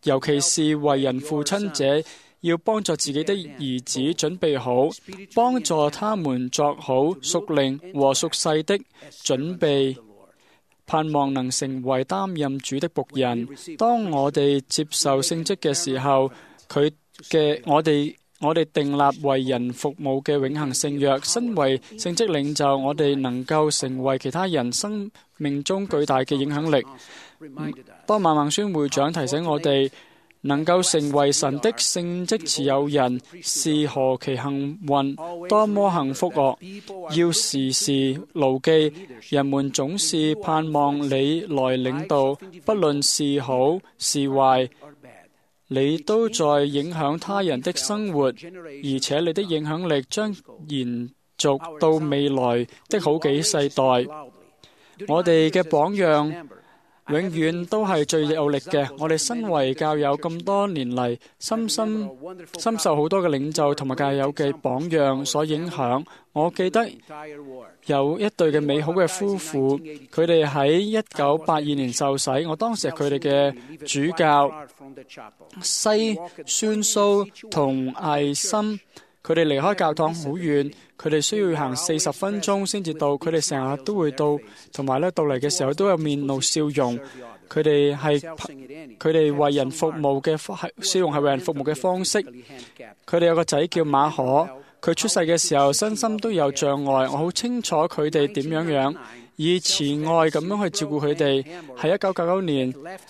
尤其是為人父親者，要幫助自己的兒子準備好，幫助他們作好屬靈和屬世的準備，盼望能成為擔任主的僕人。當我哋接受聖職嘅時候，佢嘅我哋我哋訂立為人服務嘅永恆聖約。身為聖職領袖，我哋能夠成為其他人生命中巨大嘅影響力。當馬孟孫會長提醒我哋，能夠成為神的聖職持有人是何其幸運，多麼幸福哦！要時時牢記，人們總是盼望你來領導，不論是好是壞，你都在影響他人的生活，而且你的影響力將延續到未來的好幾世代。我哋嘅榜樣永遠都係最有力嘅。我哋身為教友咁多年嚟，深深深受好多嘅領袖同埋教友嘅榜樣所影響。我記得有一對嘅美好嘅夫婦，佢哋喺一九八二年受洗，我當時係佢哋嘅主教西宣蘇同艾森。佢哋離開教堂好遠，佢哋需要行四十分鐘先至到。佢哋成日都會到，同埋咧到嚟嘅時候都有面露笑容。佢哋係佢哋為人服務嘅笑容係為人服務嘅方式。佢哋有個仔叫馬可，佢出世嘅時候身心都有障礙。我好清楚佢哋點樣樣以慈愛咁樣去照顧佢哋。喺一九九九年，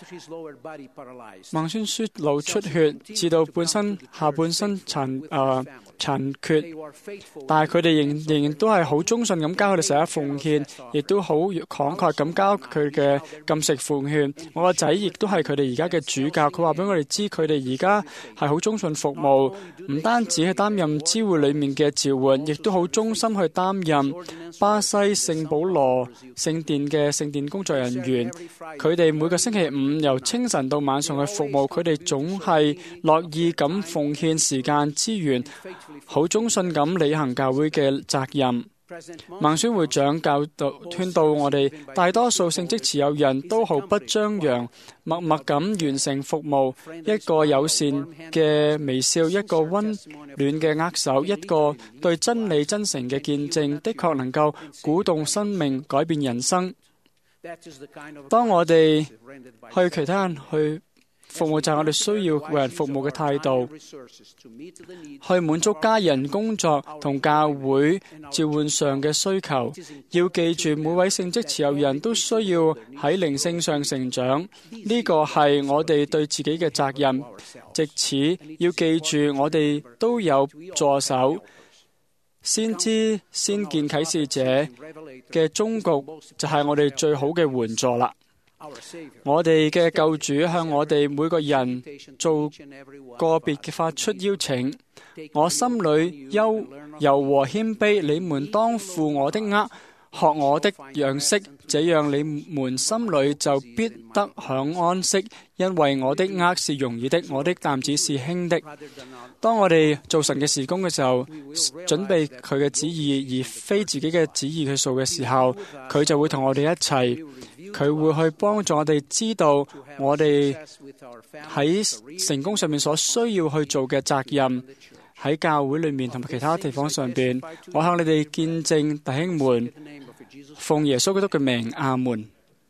孟孫樞腦出血，至到半身下半身殘誒。呃殘缺，但係佢哋仍仍然都係好忠信咁交佢哋十一奉獻，亦都好慷慨咁交佢嘅禁食奉獻。我個仔亦都係佢哋而家嘅主教，佢話俾我哋知，佢哋而家係好忠信服務，唔單止係擔任知會裏面嘅召喚，亦都好忠心去擔任巴西聖保羅聖殿嘅聖殿工作人員。佢哋每個星期五由清晨到晚上去服務，佢哋總係樂意咁奉獻時間資源，好忠信咁履行教會嘅責任。孟孫會長教導勸導我哋，大多數聖職持有人都毫不張揚，默默咁完成服務。一個友善嘅微笑，一個溫暖嘅握手，一個對真理真誠嘅見證，的確能夠鼓動生命，改變人生。當我哋去其他人去服務，就係我哋需要為人服務嘅態度，去滿足家人工作同教會召喚上嘅需求。要記住，每位聖職持有人都需要喺靈性上成長，呢個係我哋對自己嘅責任。藉此，要記住，我哋都有助手。先知先見啟示者嘅終局就係我哋最好嘅援助啦。我哋嘅救主向我哋每個人做個別嘅發出邀請。我心裏優柔和謙卑，你們當負我的軛，學我的樣式，這樣你們心裏就必得享安息。因為我的軛是容易的，我的擔子是輕的。當我哋做神嘅事工嘅時候，準備佢嘅旨意而非自己嘅旨意去做嘅時候，佢就會同我哋一齊。佢會去幫助我哋知道我哋喺成功上面所需要去做嘅責任，喺教會裏面同埋其他地方上邊。我向你哋見證，弟兄們，奉耶穌基督嘅名，阿門。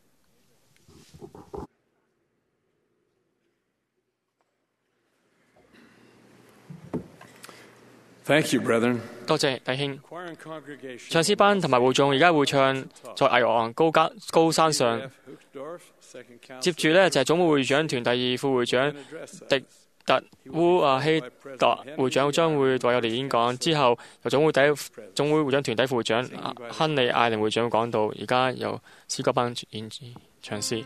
Thank you, brethren. 多謝弟兄。唱詩班同埋會眾而家會唱在巍昂高加高山上。接住呢，就係、是、總會會長團第二副會長迪特烏阿希特會長將會為我哋演講。之後由總會第一總會會長團體副會長亨利艾靈會長講到。而家由詩歌班演唱詩。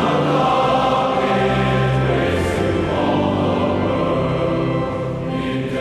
In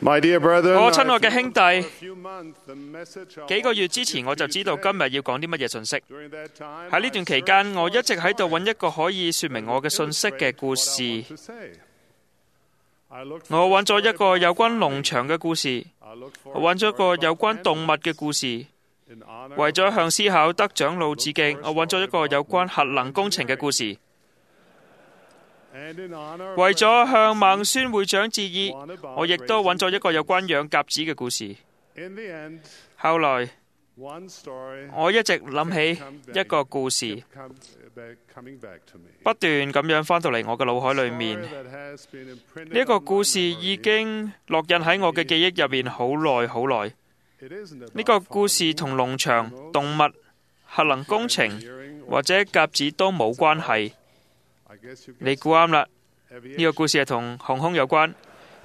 My dear brethren, 我親愛嘅兄弟， a few months, the message I 幾個月 wanted 之前 to 我就知道 give 今 today. 日要講啲乜嘢信息。 During that time, 喺呢段期 I 間， searched 我一直喺度 for 揾一個可以說明我嘅信息嘅故 what I 事 want。to say. I looked 我 for 揾咗 a 一個 story 有 about 關農場嘅故事， I looked for 我 a 揾咗一個 story 有 about 關動物 animals. 嘅故事。 In honor 為咗 of 向思考德長老致敬，我揾咗一個有關核能工程嘅故事。 and in honor of 為咗向 President 孟孫會長致意，我亦都揾咗一個有關養鴿子嘅故事。 In the end, 後來 one story 我一直諗起一個故事， come back, coming back to me. 不斷咁樣返到嚟我嘅腦海裏面。 Story that has been imprinted 呢一個 on my 故事 memory. 已經烙印喺我嘅記憶入面好耐好耐。 It isn't about 呢個故事同農場、動物、核能工程 hearing or 或者鴿子都冇關係。 I guess you 你 guessed 估啱啦， aviation. 呢個故事係同航空有關。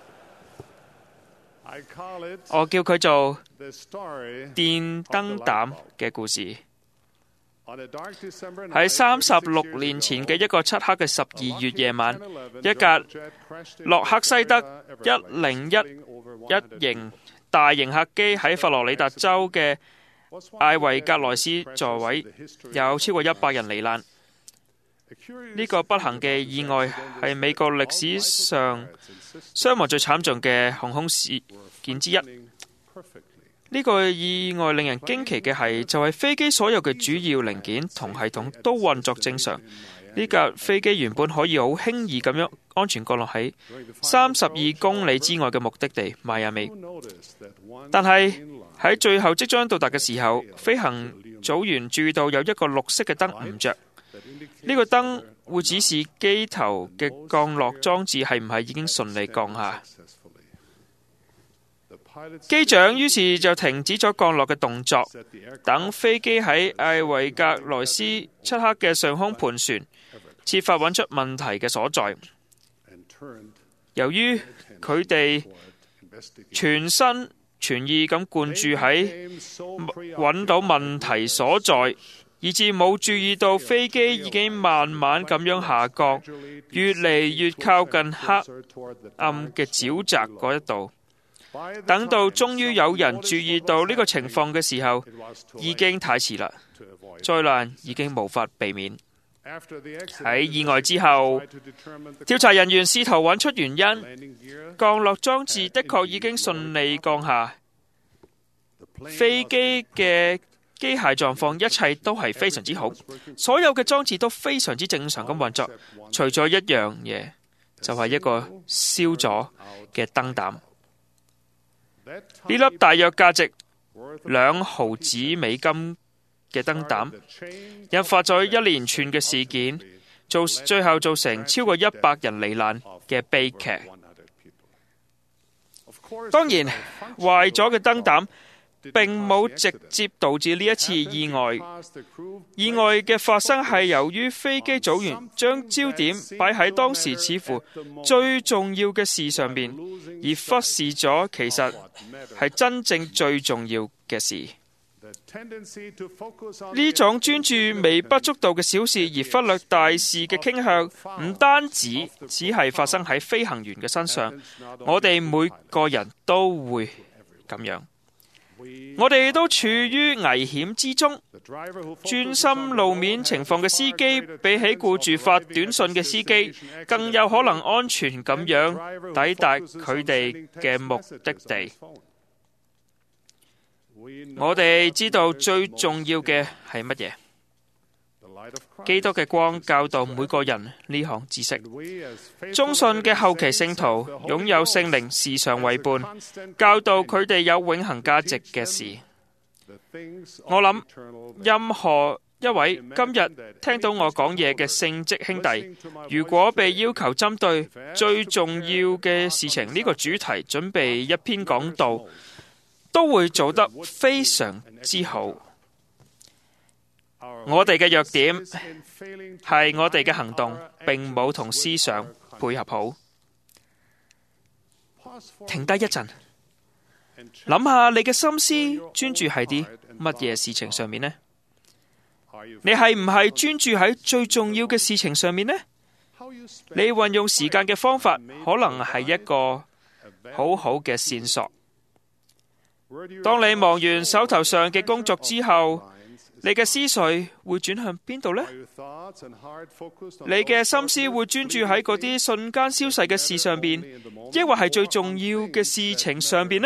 I call it 我叫佢做 the story 電燈膽嘅故事。 on a dark December 喺 night 三十 thirty-six 六 years 年前 ago, 嘅一個漆黑嘅十 a 二 Lockheed 月夜晚， ten eleven 一架 jumbo jet crashed 洛克西德 into 一零一 Everglades, killing over 一 one hundred 型大型客機喺佛羅里達州嘅 people. 艾維格萊斯座位，有超過一百人罹難。呢個不幸嘅意外係美國歷史上傷亡最慘重嘅航空事件之一。呢個意外令人驚奇嘅係，就係飛機所有嘅主要零件同系統都運作正常。呢架飛機原本可以好輕易咁樣安全降落喺三十二公里之外嘅目的地邁阿密，但係喺最後即將到達嘅時候，飛行組員注意到有一個綠色嘅燈唔着。呢個燈會指示機頭嘅降落裝置係唔係已經順利降下。機長於是就停止咗降落嘅動作，等飛機喺艾維格萊斯漆黑嘅上空盤旋，設法揾出問題嘅所在。由於佢哋全身全意咁灌注喺揾到問題所在，以致冇注意到飛機已經慢慢咁樣下降，越嚟越靠近黑暗嘅沼澤嗰一度。等到終於有人注意到呢個情況嘅時候，已經太遲啦，災難已經無法避免。喺意外之後，調查人員試圖揾出原因，降落裝置的確已經順利降下，飛機嘅機械狀況一切都係非常之好，所有嘅裝置都非常之正常咁運作，除咗一樣嘢，就係一個燒咗嘅燈膽。呢粒大約價值兩毫子美金嘅燈膽，引發咗一連串嘅事件，做最後造成超過一百人罹難嘅悲劇。當然，壞咗嘅燈膽並冇直接導致呢一次意外。意外嘅發生係由於飛機組員將焦點擺喺當時似乎最重要嘅事上面，而忽視咗其實係真正最重要嘅事。呢種專注微不足道嘅小事而忽略大事嘅傾向，唔單止只係發生喺飛行員嘅身上，我哋每個人都會咁樣。我哋都處於危險之中。專心路面情況嘅司機，比起顧住發短信嘅司機，更有可能安全咁樣抵達佢哋嘅目的地。我哋知道最重要嘅係乜嘢？基督嘅光教導每個人呢項知識。忠信嘅後期聖徒擁有聖靈時常為伴，教導佢哋有永恆價值嘅事。我諗任何一位今日聽到我講嘢嘅聖職兄弟，如果被要求針對最重要嘅事情呢個主題準備一篇講道，都會做得非常之好。我哋嘅弱點係我哋嘅行動並冇同思想配合好。停低一陣，諗下你嘅心思專注喺啲乜嘢事情上面呢？你係唔係專注喺最重要嘅事情上面呢？你運用時間嘅方法可能係一個好好嘅線索。當你忙完手頭上嘅工作之後，你嘅思緒會轉向邊度呢？你嘅心思會專注喺嗰啲瞬間消逝嘅事上邊，抑或係最重要嘅事情上邊呢？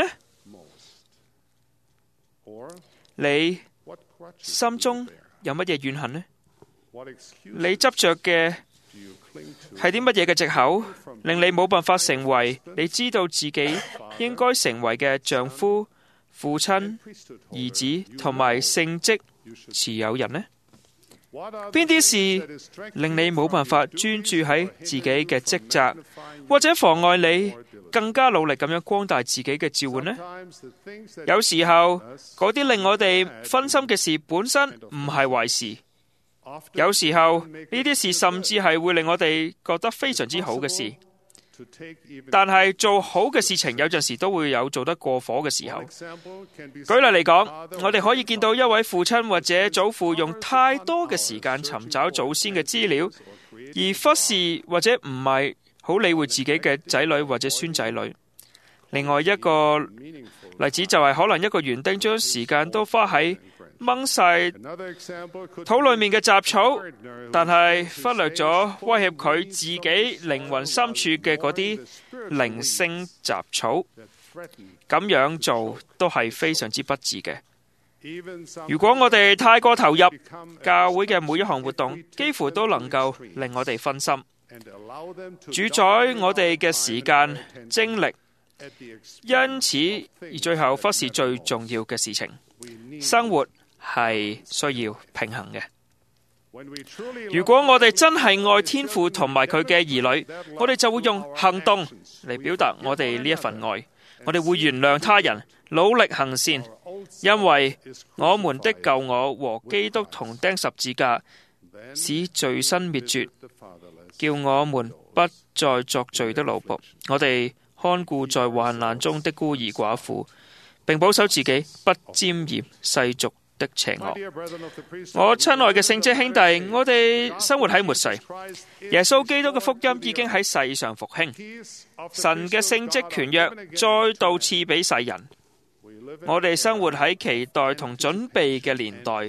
你心中有乜嘢怨恨呢？你執着嘅係啲乜嘢嘅藉口，令你冇辦法成為你知道自己應該成為嘅丈夫、父親、兒子同埋聖職持有人呢？邊啲事令你冇辦法專注喺自己嘅職責，或者妨礙你更加努力咁樣光大自己嘅召喚呢？有時候嗰啲令我哋分心嘅事本身唔係壞事，有時候呢啲事甚至係會令我哋覺得非常之好嘅事。但係做好嘅事情有陣時都會有做得過火嘅時候。舉例嚟講，我哋可以見到一位父親或者祖父用太多嘅時間尋找祖先嘅資料，而忽視或者唔係好理會自己嘅仔女或者孫仔女。另外一個例子就係可能一個園丁將時間都花喺掹晒土裏面嘅雜草，但係忽略咗威脅佢自己靈魂深處嘅嗰啲靈性雜草。咁樣做都係非常之不智嘅。如果我哋太過投入，教會嘅每一項活動幾乎都能夠令我哋分心，主宰我哋嘅時間、精力，因此而最後忽視最重要嘅事情。生活係需要平衡嘅。如果我哋真係愛天父同埋佢嘅兒女，我哋就會用行動嚟表達我哋呢一份愛。我哋會原諒他人，努力行善，因為我們的舊我和基督同釘十字架，使罪身滅絕，叫我們不再作罪的奴僕。我哋看顧在患難中的孤兒寡婦，並保守自己不沾染世俗的邪惡。我親愛嘅聖職兄弟，我哋生活喺末世，耶穌基督嘅福音已經喺世上復興，神嘅聖職權約再度賜俾世人。我哋生活喺期待同準備嘅年代，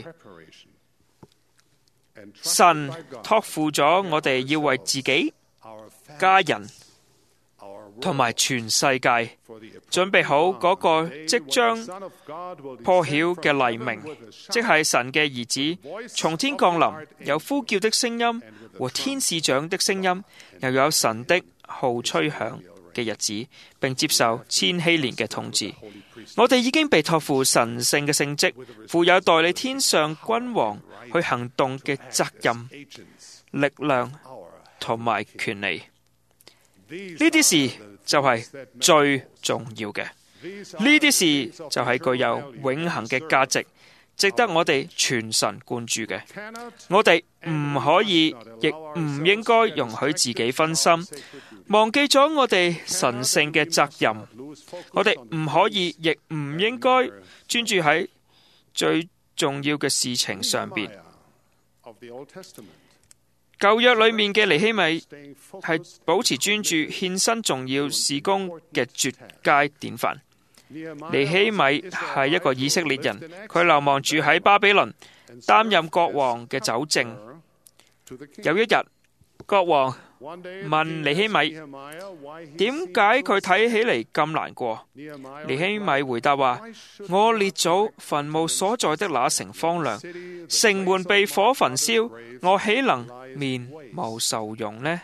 神託付咗我哋要為自己、家人同埋全世界準備好嗰個即將破曉嘅黎明，即係神嘅兒子從天降臨，有呼叫的聲音和天使長的聲音，又有神的號吹響嘅日子，並接受千禧年嘅統治。我哋已經被託付神聖嘅聖職，負有代理天上君王去行動嘅責任、力量同埋權利。呢啲事就係最重要嘅，呢啲事就係具有永恆嘅價值，值得我哋全神貫注嘅。我哋唔可以，亦唔應該容許自己分心，忘記咗我哋神聖嘅責任。我哋唔可以，亦唔應該專注喺最重要嘅事情上邊。舊約裏面嘅尼希米係保持專注、獻身重要事工嘅絕佳典範。尼希米係一個以色列人，佢流亡住喺巴比倫，擔任國王嘅酒政。有一日，國王問尼希米點解佢睇起嚟咁難過。尼希米回答話：我列祖墳墓所在的那城荒涼，城門被火焚燒，我豈能面無愁容呢？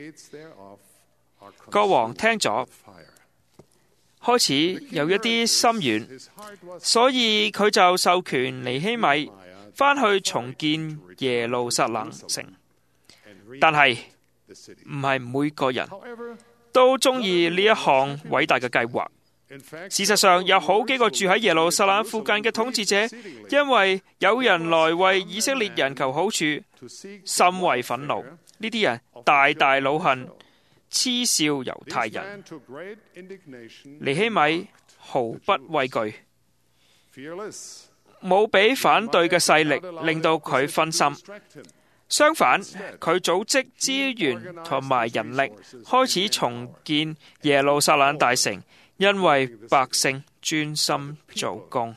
國王聽咗，開始有一啲心軟，所以佢就授權尼希米返去重建耶路撒冷城。但係唔係每個人都中意呢一項偉大嘅計劃。事實上，有好幾個住喺耶路撒冷附近嘅統治者，因為有人來為以色列人求好處，甚為憤怒。呢啲人大大惱恨，嗤笑猶太人。尼希米毫不畏懼，冇俾反對嘅勢力令到佢分心。 相反，佢組織資源同埋人力，開始重建耶路撒冷大城，因為百姓專心做工。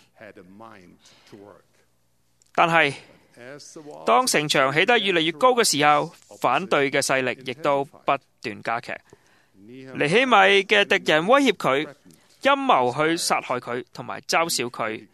但係當城牆起得越嚟越高嘅時候，反對嘅勢力亦都不斷加劇。尼希米嘅敵人威脅佢，陰謀去殺害佢同埋嘲笑佢。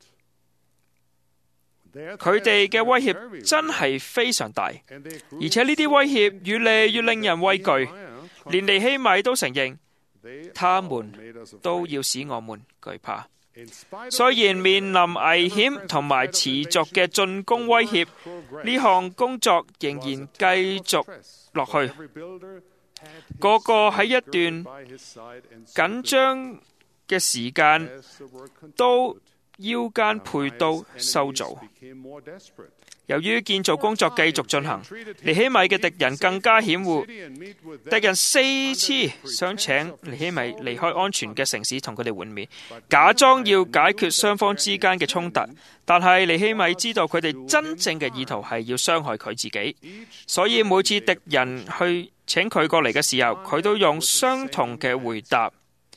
佢哋嘅威脅真係非常大，而且呢啲威脅越嚟越令人畏懼，連尼希米都承認，他們都要使我們懼怕。雖然面臨危險同埋持續嘅進攻威脅，呢項工作仍然繼續落去。個個喺一段緊張嘅時間都腰間配刀修造。由於建造工作繼續進行，尼希米嘅敵人更加險惡。敵人四次想請尼希米離開安全嘅城市同佢哋會面，假裝要解決雙方之間嘅衝突。但係尼希米知道佢哋真正嘅意圖係要傷害佢自己，所以每次敵人去請佢過嚟嘅時候，佢都用相同嘅回答：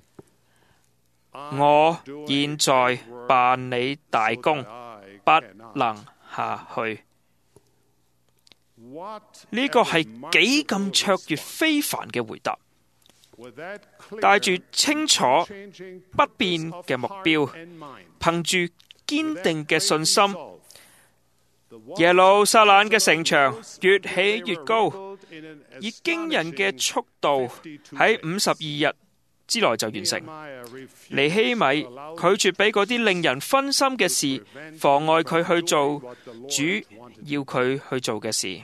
我現在辦理大工，不能下去。呢個係幾咁卓越非凡嘅回答，帶住清楚不變嘅目標，憑住堅定嘅信心，耶路撒冷嘅城牆越起越高，以驚人嘅速度喺五十二日之內就完成。尼希米拒絕俾嗰啲令人分心嘅事妨礙佢去做主要佢去做嘅事。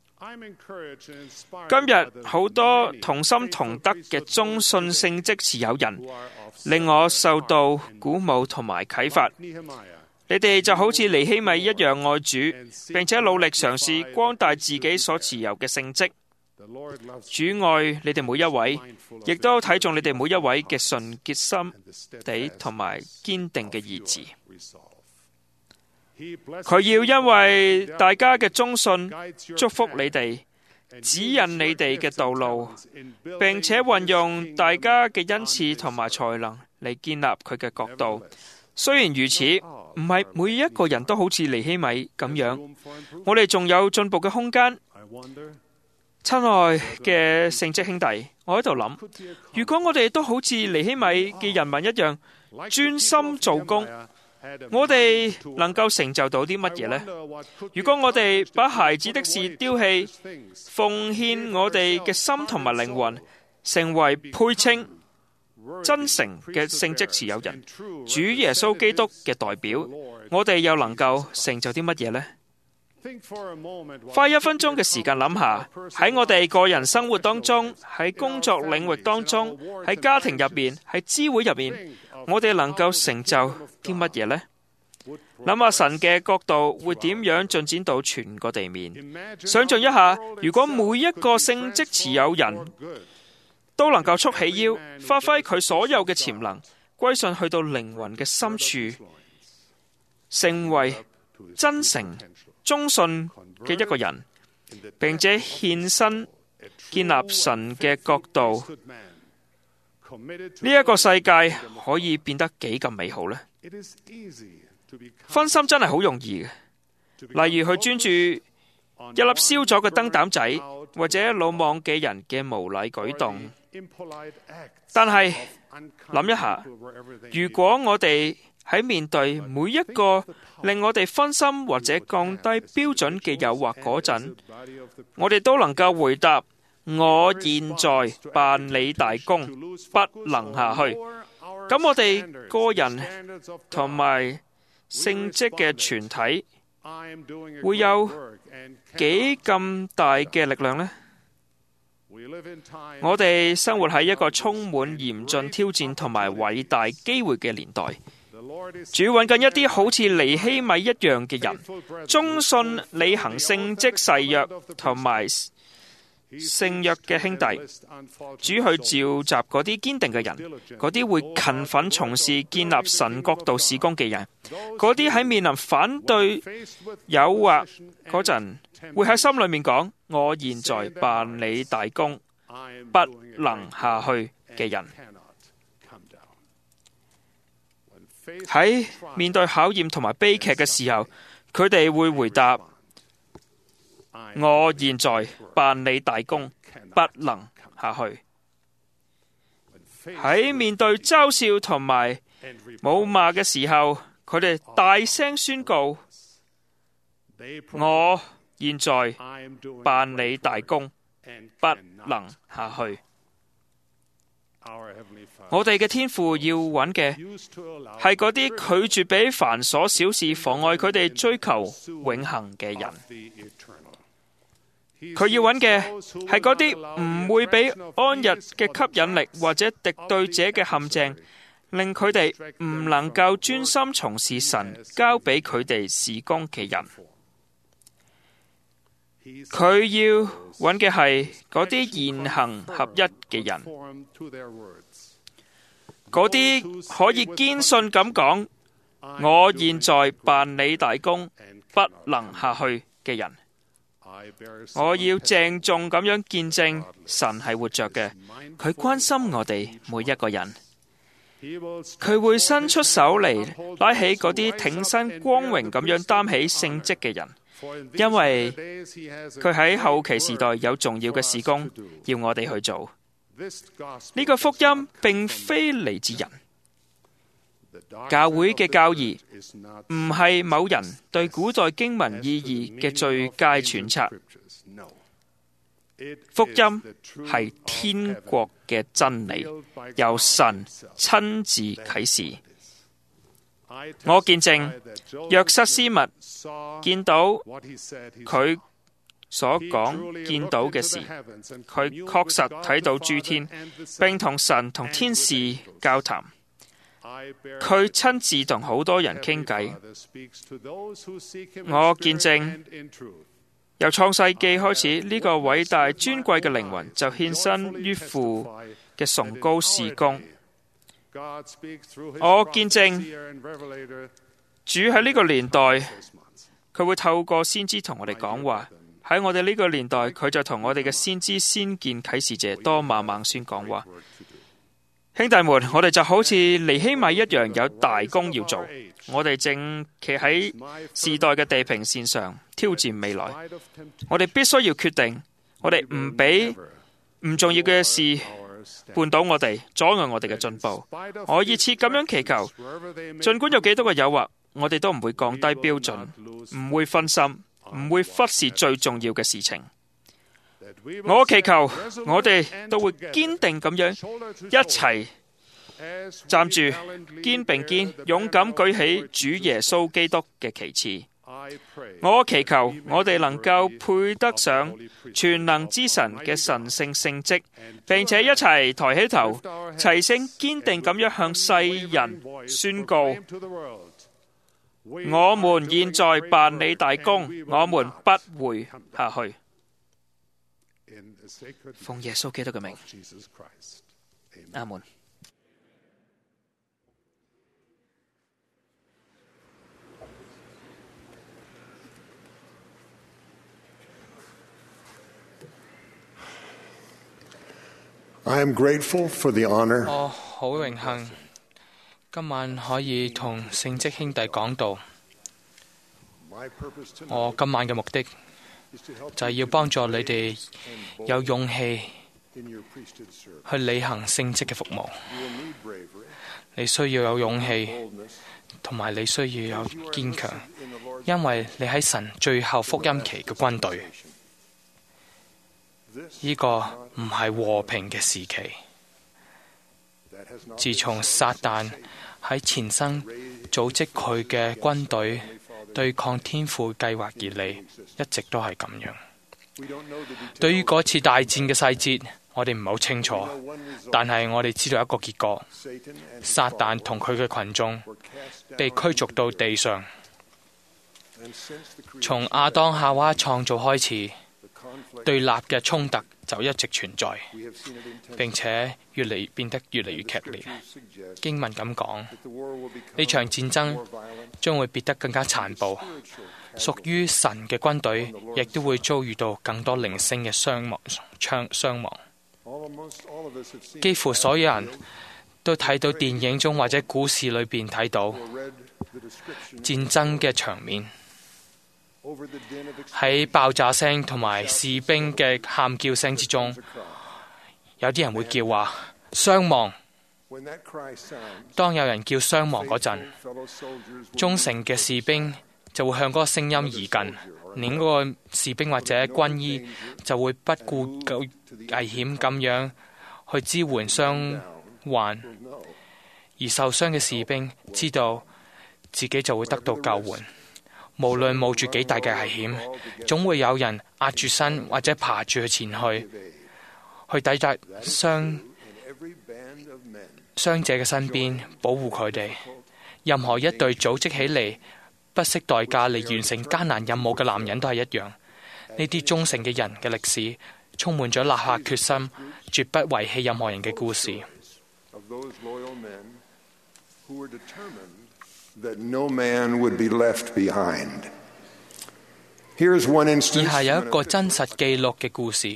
今日好多同心同德嘅忠信聖職持有人，令我受到鼓舞同埋啟發。你哋就好似尼希米一樣愛主，並且努力嘗試光大自己所持有嘅聖職。主愛你哋每一位，亦都睇重你哋每一位嘅純潔心地同埋堅定嘅意志。佢要因為大家嘅忠信，祝福你哋，指引你哋嘅道路，並且運用大家嘅恩賜同埋才能嚟建立佢嘅國度。雖然如此，唔係每一個人都好似尼希米咁樣，我哋仲有進步嘅空間。親愛嘅聖職兄弟，我喺度諗，如果我哋都好似尼希米嘅人民一樣專心做工，我哋能夠成就到啲乜嘢呢？如果我哋把孩子的事丟棄，奉獻我哋嘅心同埋靈魂，成為配稱真誠嘅聖職持有人，主耶穌基督嘅代表，我哋又能夠成就啲乜嘢呢？花一分鐘嘅時間諗下，喺我哋個人生活當中，喺工作領域當中，喺家庭入面，喺知會入面，我哋能夠成就啲乜嘢呢？諗下神嘅國度會點樣進展到全個地面？想象一下，如果每一個聖職持有人都能夠束起腰，發揮佢所有嘅潛能，歸順去到靈魂嘅深處，成為真誠忠信嘅一個人，並且獻身建立神嘅國度，呢一個世界可以變得幾咁美好呢？分心真係好容易嘅，例如去專注一粒燒咗嘅燈膽仔，或者魯莽嘅人嘅無禮舉動。但係諗一下，如果我哋喺面對每一個令我哋分心或者降低標準嘅誘惑嗰陣，我哋都能夠回答：我現在辦理大工，不能下去。咁我哋個人同埋聖職嘅全體會有幾咁大嘅力量呢？我哋生活喺一個充滿嚴峻挑戰同埋偉大機會嘅年代。主揾緊一啲好似尼希米一樣嘅人，忠信履行聖職誓約同埋聖約嘅兄弟。主去召集嗰啲堅定嘅人，嗰啲會勤奮從事建立神國度事工嘅人，嗰啲喺面臨反對誘惑嗰陣會喺心裏面講：我現在辦理大工，不能下去嘅人。喺面對考驗同埋悲劇嘅時候，佢哋會回答：我現在辦理大工，不能下去。喺面對嘲笑同埋侮罵嘅時候，佢哋大聲宣告：我現在辦理大工，不能下去。我哋嘅天父要揾嘅係嗰啲拒絕俾繁瑣小事妨礙佢哋追求永恆嘅人。佢要揾嘅係嗰啲唔會俾安逸嘅吸引力或者敵對者嘅陷阱令佢哋唔能夠專心從事神交俾佢哋事工嘅人。佢要揾嘅係嗰啲言行合一嘅人，嗰啲可以堅信咁講：我現在辦理大工，不能下去嘅人。我要鄭重咁樣見證神係活着嘅，佢關心我哋每一個人。佢會伸出手嚟拉起嗰啲挺身光榮咁樣擔起聖職嘅人，因為佢喺後期時代有重要嘅事工要我哋去做。呢個福音並非嚟自人，教會嘅教義唔係某人對古代經文意義嘅最佳揣測。福音係天國嘅真理，由神親自啟示。我見證約瑟斯密見到佢所講見到嘅事，佢確實睇到諸天，並同神同天使交談。佢親自同好多人傾偈。我見證由創世記開始，呢、這個偉大尊貴嘅靈魂就獻身於父嘅崇高事工。我見證主喺呢個年代，佢會透過先知同我哋講話。喺我哋呢個年代，佢就同我哋嘅先知先見啟示者多馬孟孫講話。兄弟們，我哋就好似尼希米一樣，有大工要做。我哋正企喺時代嘅地平線上挑戰未來。我哋必須要決定，我哋唔俾唔重要嘅事絆倒我哋，阻礙我哋嘅進步。我熱切咁樣祈求，儘管有幾多個誘惑，我哋都唔會降低標準，唔會分心，唔會忽視最重要嘅事情。我祈求我哋都會堅定咁樣一齊站住，肩並肩，勇敢舉起主耶穌基督嘅旗幟。我祈求我哋能夠配得上全能之神嘅神聖聖職，並且一齊抬起頭，齊聲堅定咁樣向世人宣告：我們現在辦理大工，我們不會下去。奉耶穌基督嘅名，阿門。 I am grateful for the honor. 我好榮幸今晚可以同聖職兄弟講道。我今晚嘅目的就係要幫助你哋有勇氣去履行聖職嘅服務。你需要有勇氣，同埋你需要有堅強，因為你喺神最後福音期嘅軍隊。呢個唔係和平嘅時期。自從撒旦喺前生組織佢嘅軍隊對抗天父計劃而嚟，一直都係咁樣。對於嗰次大戰嘅細節，我哋唔係好清楚，但係我哋知道一個結果：撒旦同佢嘅群眾被驅逐到地上。從亞當夏娃創造開始，對立嘅衝突就一直存在，並且越嚟變得越嚟越劇烈。經文咁講，呢場戰爭將會變得更加殘暴， 屬於神嘅軍隊亦都會遭遇到更多零星嘅傷亡。傷亡。幾乎所有人都睇到電影中或者故事裏邊睇到戰爭嘅場面，喺爆炸聲同埋士兵嘅喊叫聲之中，有啲人會叫話傷亡。當有人叫傷亡嗰陣，忠誠嘅士兵就會向嗰個聲音移近，連嗰個士兵或者軍醫就會不顧危險咁樣去支援傷患，而受傷嘅士兵知道自己就會得到救援。無論冒住幾大嘅危險，總會有人壓住身或者爬住去前去，去抵達傷傷者嘅身邊，保護佢哋。任何一隊組織起嚟，不惜代價嚟完成艱難任務嘅男人都係一樣。呢啲忠誠嘅人嘅歷史，充滿咗立下決心、絕不遺棄任何人嘅故事。以下有一個真實記錄嘅故事，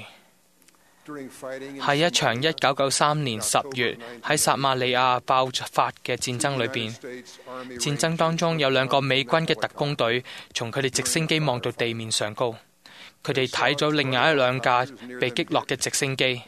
喺一場一九九三年十月喺撒馬利亞爆發嘅戰爭裏邊，戰爭當中有兩個美軍嘅特工隊從佢哋直升機望到地面上高，佢哋睇咗另外一兩架被擊落嘅直升機。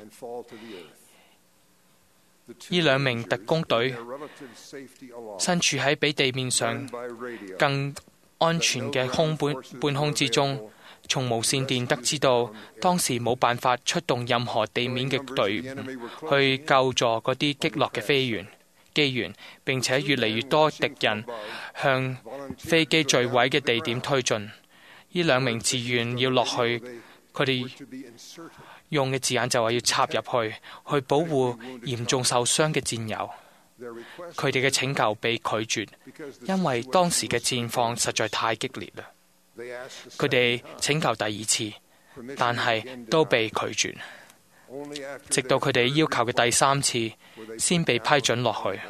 呢兩名特工隊身處喺比地面上更安全嘅空半半空之中，從無線電得知到當時冇辦法出動任何地面嘅隊伍去救助嗰啲擊落嘅飛員機員，並且越嚟越多敵人向飛機墜毀嘅地點推進。呢兩名自願要落去，佢哋用嘅字眼就話要插入去，去保護嚴重受傷嘅戰友。佢哋嘅請求被拒絕，因為當時嘅戰況實在太激烈啦。佢哋請求第二次，但係都被拒絕，直到佢哋要求嘅第三次，先被批准落去。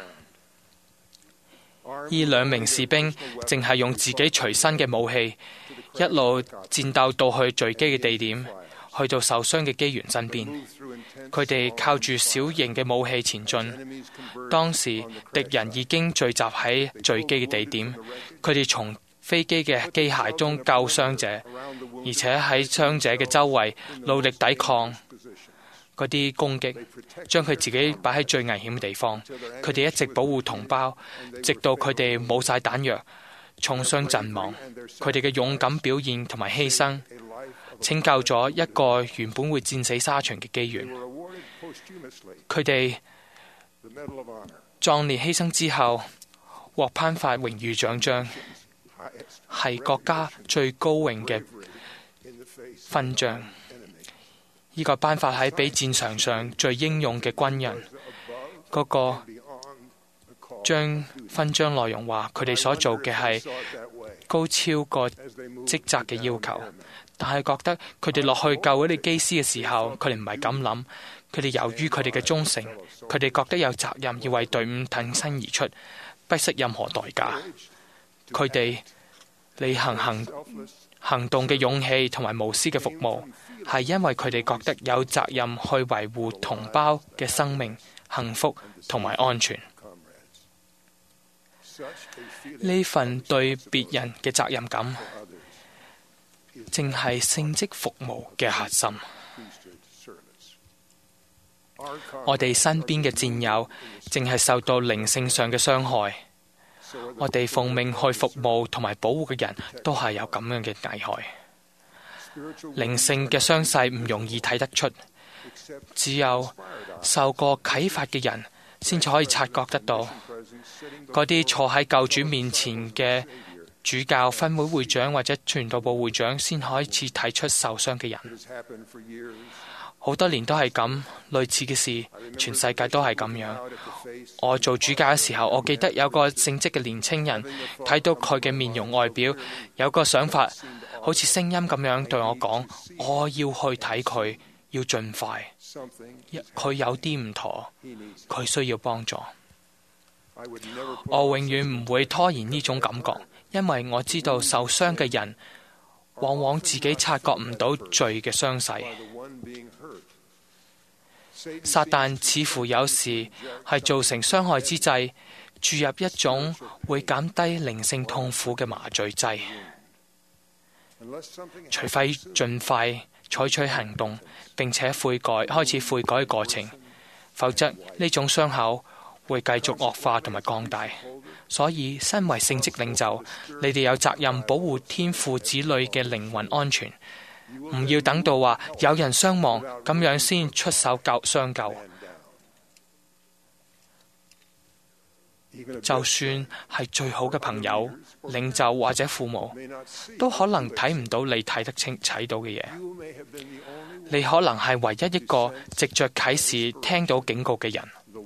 呢兩名士兵淨係用自己隨身嘅武器，一路戰鬥到去墜機嘅地點，去到受傷嘅機員身邊。佢哋靠住小型嘅武器前進。當時敵人已經聚集喺墜機嘅地點，佢哋從飛機嘅機械中救傷者，而且喺傷者嘅周圍努力抵抗嗰啲攻擊，將佢自己擺喺最危險嘅地方。佢哋一直保護同胞，直到佢哋冇晒彈藥，重傷陣亡。佢哋嘅勇敢表現同埋犧牲，拯救咗一個原本會戰死沙場嘅機員。佢哋壯烈犧牲之後，獲頒發榮譽獎章，係國家最高榮嘅勳章。呢個頒發喺比戰場上最英勇嘅軍人。嗰個將勳章內容話，佢哋所做嘅係高超過職責嘅要求，但係覺得佢哋落去救嗰啲機師嘅時候，佢哋唔係咁諗。佢哋由於佢哋嘅忠誠，佢哋覺得有責任要為隊伍挺身而出，不惜任何代價。佢哋履行行行動嘅勇氣同埋無私嘅服務，係因為佢哋覺得有責任去維護同胞嘅生命、幸福同埋安全。呢份對別人嘅責任感，正係聖職服務嘅核心。我哋身邊嘅戰友，正係受到靈性上嘅傷害。我哋奉命去服務同埋保護嘅人都係有咁樣嘅危害。靈性嘅傷勢唔容易睇得出，只有受過啟發嘅人先至可以察覺得到。嗰啲坐喺救主面前嘅主教、分會會長或者傳道部會長先開始睇出受傷嘅人。好多年都係咁，類似嘅事，全世界都係咁樣。我做主教嘅時候，我記得有個聖職嘅年青人，睇到佢嘅面容外表，有個想法，好似聲音咁樣對我講：我要去睇佢，要盡快。佢有啲唔妥，佢需要幫助。我永遠唔會拖延呢種感覺， 因為我知道受傷嘅人往往自己察覺唔到罪嘅傷勢。撒旦似乎有時係造成傷害之際，注入一種會減低靈性痛苦嘅麻醉劑。除非盡快採取行動，並且悔改，開始悔改嘅過程，否則呢種傷口會繼續惡化同埋擴大。所以，身為聖職領袖，你哋有責任保護天父子女嘅靈魂安全，唔要等到話有人傷亡咁樣先出手救相救。就算係最好嘅朋友、領袖或者父母，都可能睇唔到你睇得清睇到嘅嘢。你可能係唯一一個藉着啟示聽到警告嘅人。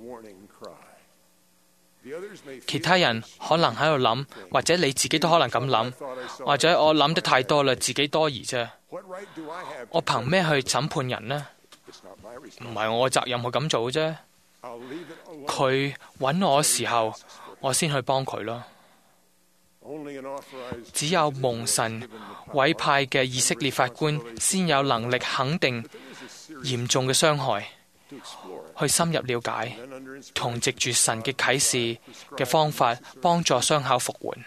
其他人可能喺度諗，或者你自己都可能咁諗，或者我諗得太多啦，自己多疑啫。我憑咩去審判人呢？唔係我嘅責任去咁做啫。佢揾我嘅時候，我先去幫佢咯。只有蒙神委派嘅以色列法官先有能力肯定嚴重嘅傷害，去深入了解，同藉住神嘅啟示嘅方法幫助傷口復緩。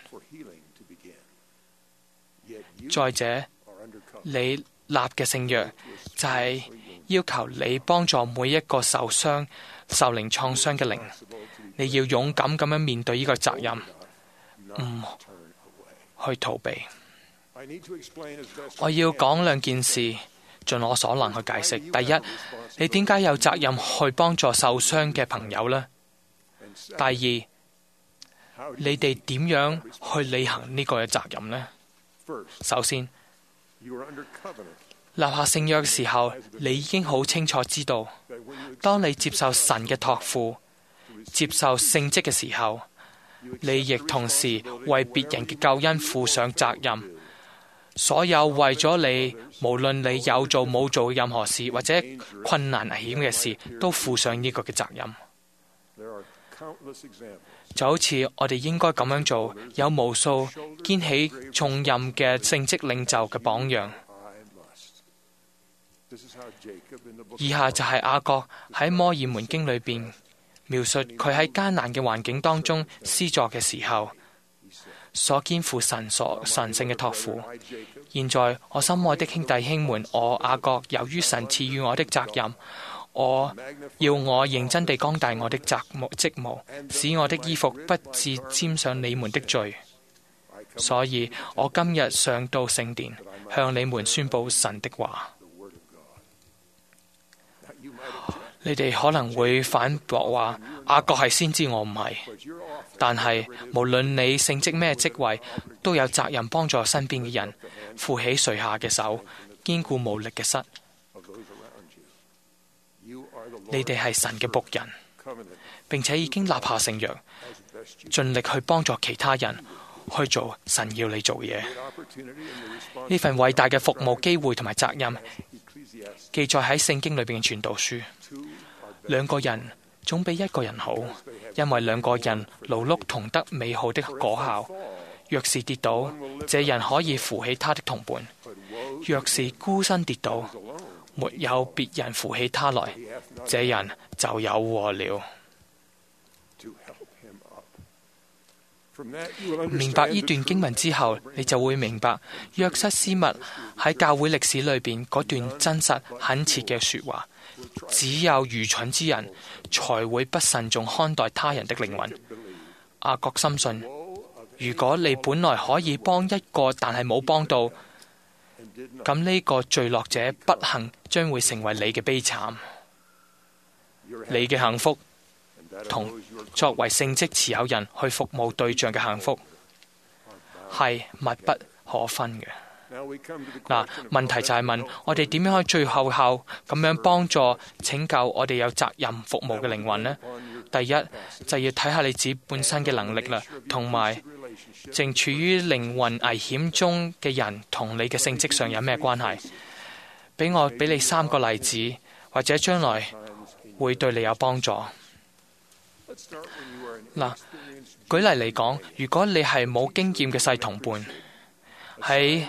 再者，你立嘅聖約就係要求你幫助每一個受傷、受靈創傷嘅靈，你要勇敢咁樣面對呢個責任，唔去逃避。我要講兩件事，盡我所能去解釋。第一，你點解有責任去幫助受傷嘅朋友呢？第二，你哋點樣去履行呢個嘅責任呢？首先，立下聖約嘅時候，你已經好清楚知道，當你接受神嘅託付、接受聖職嘅時候，你亦同時為別人嘅救恩負上責任。所有為咗你，無論你有做冇做任何事，或者困難危險嘅事，都負上呢個嘅責任。就好似我哋應該咁樣做，有無數肩起重任嘅聖職領袖嘅榜樣。以下就係雅各喺摩爾門經裏邊描述佢喺艱難嘅環境當中施作嘅時候，所肩負神所神聖嘅託付。現在我心愛的兄弟兄們，我雅各由於神賜予我的責任，我要我認真地光大我的責務職務，使我的衣服不致沾上你們的罪。所以我今日上到聖殿，向你們宣布神的話。你哋可能會反駁話，雅各係先知，我唔係。但係無論你聖職咩職位，都有責任幫助身邊嘅人，負起垂下嘅手，堅固無力嘅膝。你哋係神嘅僕人，並且已經立下聖約，盡力去幫助其他人去做神要你做嘅嘢。呢份偉大嘅服務機會同埋責任，記載喺聖經裏邊嘅傳道書。兩個人總比一個人好，因為兩個人勞碌同得美好的果效。若是跌倒，這人可以扶起他的同伴；若是孤身跌倒，沒有別人扶起他來，這人就有禍了。明白呢段經文之後，你就會明白約瑟斯密喺教會歷史裏邊嗰段真實懇切嘅說話。只有愚蠢之人才會不慎重看待他人的靈魂。雅各深信，如果你本來可以幫一個，但係冇幫到，咁呢個墜落者不幸將會成為你嘅悲慘。你嘅幸福同作為聖職持有人去服務對象嘅幸福係密不可分嘅。嗱，問題就係問我哋點樣可以最後後咁樣幫助拯救我哋有責任服務嘅靈魂呢？第一就要睇下你自己本身嘅能力啦，同埋正處於靈魂危險中嘅人同你嘅聖職上有咩關係？俾我俾你三個例子，或者將來會對你有幫助。 嗱，舉例嚟講，如果你係冇經驗嘅細同伴，喺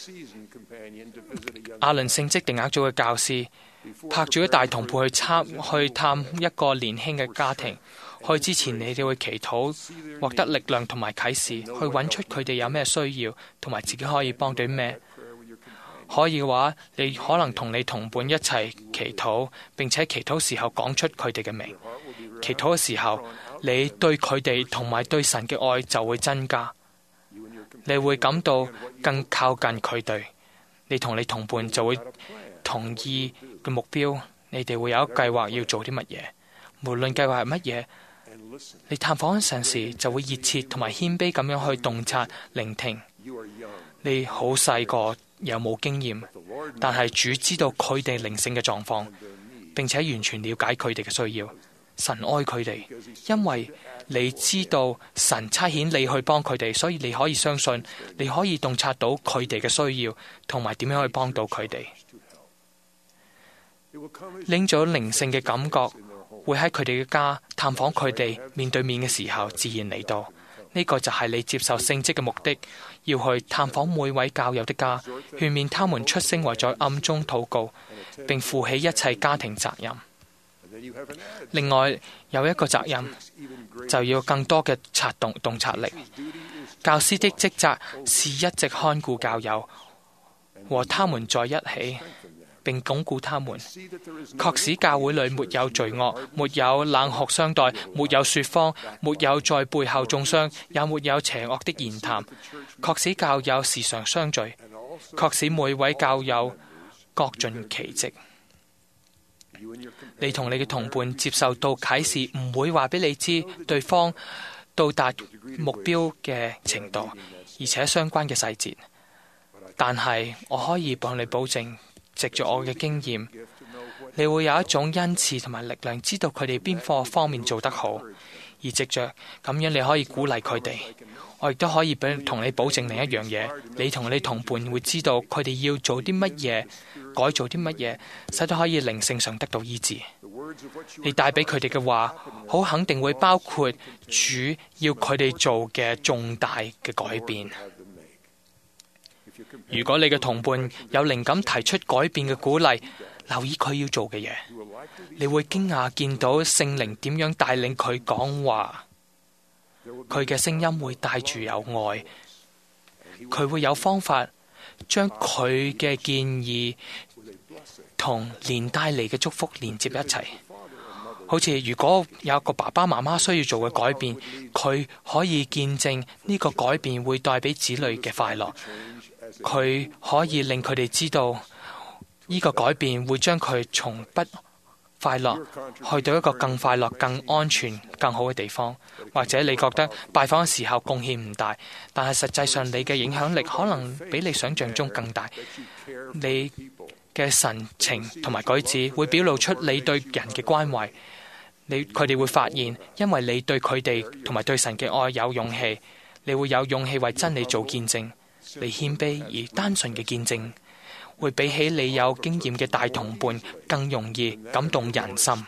亞倫聖職定額組嘅教師拍住啲大同伴去參去探一個年輕嘅家庭，去之前你哋會祈禱，獲得力量同埋啟示，去揾出佢哋有咩需要，同埋自己可以幫到咩。可以嘅話，你可能同你同伴一齊祈禱，並且祈禱時候講出佢哋嘅名。祈禱嘅時候，你對佢哋同埋對神嘅愛就會增加，你會感到更靠近佢哋。你同你同伴就會同意嘅目標，你哋會有一計劃要做啲乜嘢。無論計劃係乜嘢，你探訪神時就會熱切同埋謙卑咁樣去洞察、聆聽。你好細個，有冇經驗，但係主知道佢哋靈性嘅狀況，並且完全了解佢哋嘅需要。神愛佢哋，因為你知道神差遣你去幫佢哋，所以你可以相信，你可以洞察到佢哋嘅需要，同埋點樣去幫到佢哋。領咗靈性嘅感覺，會喺佢哋嘅家探訪佢哋，面對面嘅時候自然嚟到。呢個就係你接受聖職嘅目的，要去探訪每位教友的家，勸勉他們出聲為在暗中禱告，並負起一切家庭責任。另外有一個責任，就要更多嘅察動洞察力。教師的職責是一直看顧教友，和他們在一起，並鞏固他們，確使教會裏沒有罪惡，沒有冷酷相待，沒有說謊，沒有在背後中傷，也沒有邪惡的言談，確使教友時常相聚，確使每位教友各盡其職。你同你嘅同伴接受到啟示，唔會話俾你知對方到達目標嘅程度，而且相關嘅細節。但係我可以幫你保證，藉着我嘅經驗，你會有一種恩賜同埋力量，知道佢哋邊個方面做得好，而藉着咁樣你可以鼓勵佢哋。我亦都可以俾同你保證另一樣嘢，你同你同伴會知道佢哋要做啲乜嘢，改做啲乜嘢，使到可以靈性上得到醫治。你帶俾佢哋嘅話，好肯定會包括主要佢哋做嘅重大嘅改變。如果你嘅同伴有靈感提出改變嘅鼓勵，留意佢要做嘅嘢，你會驚訝見到聖靈點樣帶領佢講話。佢嘅聲音會帶住有愛，佢會有方法將佢嘅建議同連帶嚟嘅祝福連接一齊。好似如果有一個爸爸媽媽需要做嘅改變，佢可以見證呢個改變會帶俾子女嘅快樂。佢可以令佢哋知道呢個改變會將佢從不快樂去到一個更快樂、更安全、更好嘅地方。或者你覺得拜訪嘅時候貢獻唔大，但係實際上你嘅影響力可能比你想象中更大。你嘅神情同埋舉止會表露出你對人嘅關懷。你佢哋會發現，因為你對佢哋同埋對神嘅愛有勇氣，你會有勇氣為真理做見證。你謙卑而單純嘅見證，會比起你有經驗嘅大同伴更容易感動人心。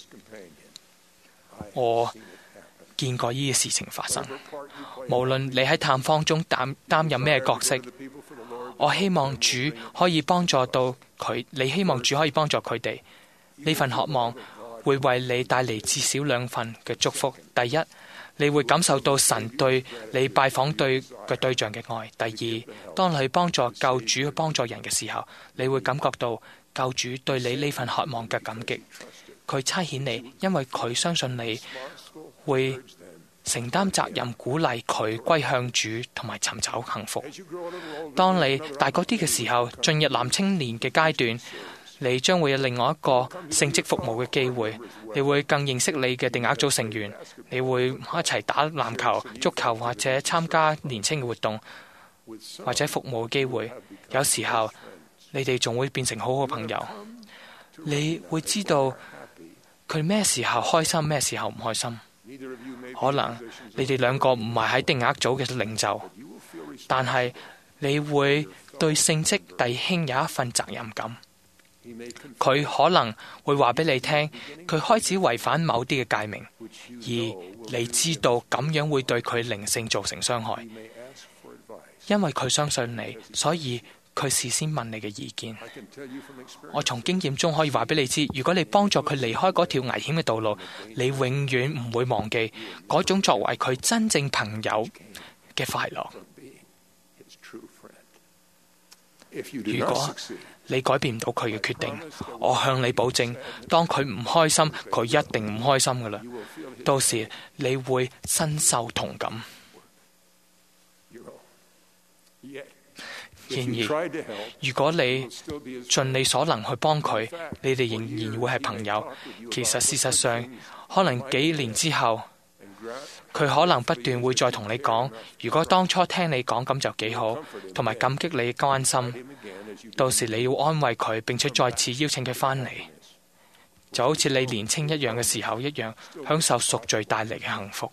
我見過呢啲事情發生。無論你喺探訪中擔擔任咩角色，我希望主可以幫助到佢。你希望主可以幫助佢哋。呢份渴望會為你帶嚟至少兩份嘅祝福。第一，你會感受到神對你拜訪對嘅對象嘅愛。第二，當你去幫助救主去幫助人嘅時候，你會感覺到救主對你呢份渴望嘅感激。佢差遣你，因為佢相信你會承擔責任，鼓勵佢歸向主同埋尋找幸福。當你大個啲嘅時候，進入男青年嘅階段，你將會有另外一個聖職服務嘅機會。你會更認識你嘅定額組成員，你會一齊打籃球、足球或者參加年青嘅活動或者服務嘅機會。有時候你哋仲會變成好好朋友。你會知道佢咩時候開心，咩時候唔開心。可能你哋兩個唔係喺定額組嘅領袖，但係你會對聖職弟兄有一份責任感。 佢可能會話俾你聽，佢開始違反某啲嘅誡命，而你知道咁樣會對佢靈性造成傷害。因為佢相信你，所以佢事先問你嘅意見。我從經驗中可以話俾你知，如果你幫助佢離開嗰條危險嘅道路，你永遠唔會忘記嗰種作為佢真正朋友嘅快樂。如果你改變唔到佢嘅決定，我向你保證，當佢唔開心，佢一定唔開心㗎喇。到時你會深受同感。然而，如果你盡你所能去幫佢，你哋仍然會係朋友。其實事實上，可能幾年之後，佢可能不斷會再同你講，如果當初聽你講咁就幾好，同埋感激你關心。到時你要安慰佢，並且再次邀請佢返嚟，就好似你年青一樣嘅時候一樣，享受贖罪帶嚟嘅幸福。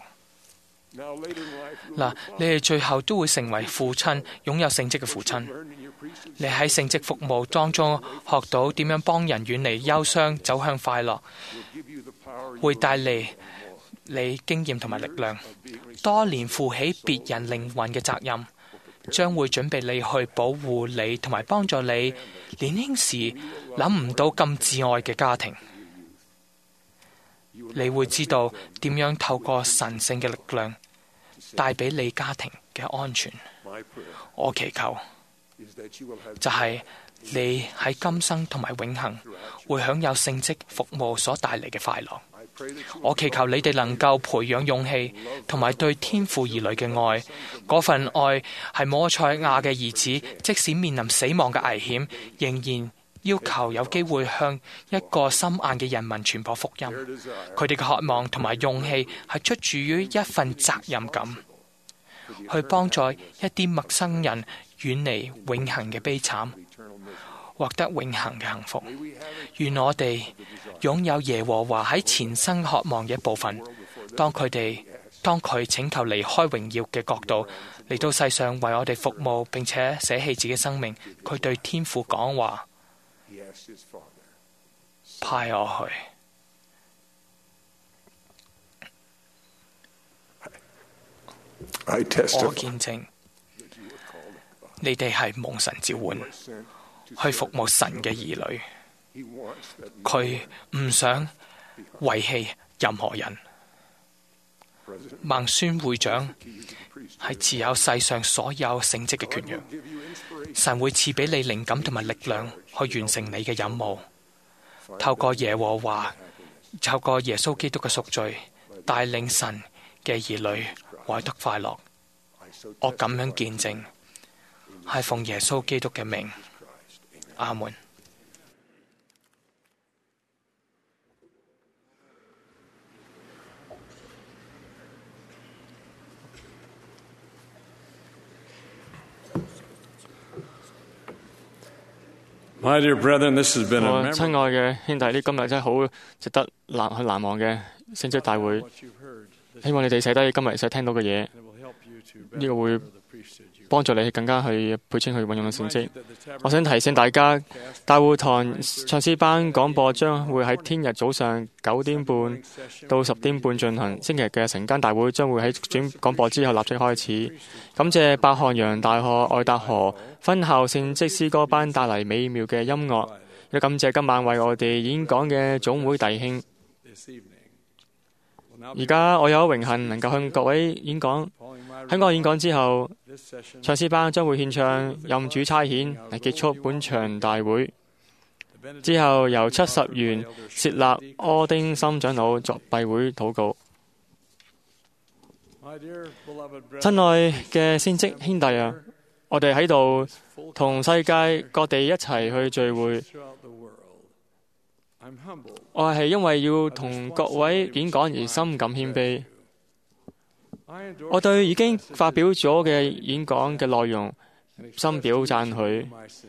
嗱，你哋最後都會成為父親，擁有聖職嘅父親。你喺聖職服務當中學到點樣幫人遠離憂傷，走向快樂，會帶嚟你經驗同埋力量。多年負起別人靈魂嘅責任，將會準備你去保護你同埋幫助你年輕時諗唔到咁摯愛嘅家庭。你會知道點樣透過神聖嘅力量帶俾你家庭嘅安全。我祈求就係你喺今生同埋永恆會享有聖職服務所帶嚟嘅快樂。我祈求你哋能夠培養勇氣同埋對天父兒女嘅愛。嗰份愛係摩賽亞嘅兒子，即使面臨死亡嘅危險，仍然要求有機會向一個心硬嘅人民傳播福音。佢哋嘅渴望同埋勇氣係出自於一份責任感，去幫助一啲陌生人遠離永恆嘅悲慘，獲得永恆嘅幸福。願我哋擁有耶和華喺前生渴望嘅一部分。當佢哋當佢請求離開榮耀嘅國度，嚟到世上為我哋服務，並且捨棄自己生命，佢對天父講話：派我去。我見證你哋係蒙神召喚去服務神嘅兒女。佢唔想遺棄任何人。孟孫會長係持有世上所有聖職嘅權柄。神會賜俾你靈感同埋力量去完成你嘅任務。透過耶和華，透過耶穌基督嘅贖罪，帶領神嘅兒女獲得快樂。我咁樣見證，係奉耶穌基督嘅名。阿門。 My dear brethren, this has been 我 a 親愛嘅兄弟，呢今日真係好值得難去難忘嘅聖職大會。希望你哋寫低今日所聽到嘅嘢，呢個會幫助你更加去配稱去運用嘅聖職。我想提醒大家，大會堂唱詩班廣播將會喺聽日早上九點半到十點半進行。星期日嘅晨間大會將會喺轉廣播之後立即開始。感謝伯漢洋大學愛達河分校聖職詩歌班帶嚟美妙嘅音樂，亦感謝今晚為我哋演講嘅總會弟兄。而家我有榮幸能夠向各位演講。喺我演講之後，唱詩班將會獻唱任主差遣嚟結束本場大會。之後由七十元設立柯丁森長老作閉會禱告。親愛嘅先職兄弟啊，我哋喺度同世界各地一齊去聚會。我係因為要同各位演講而深感謙卑。我對已經發表咗嘅演講嘅內容深表讚許。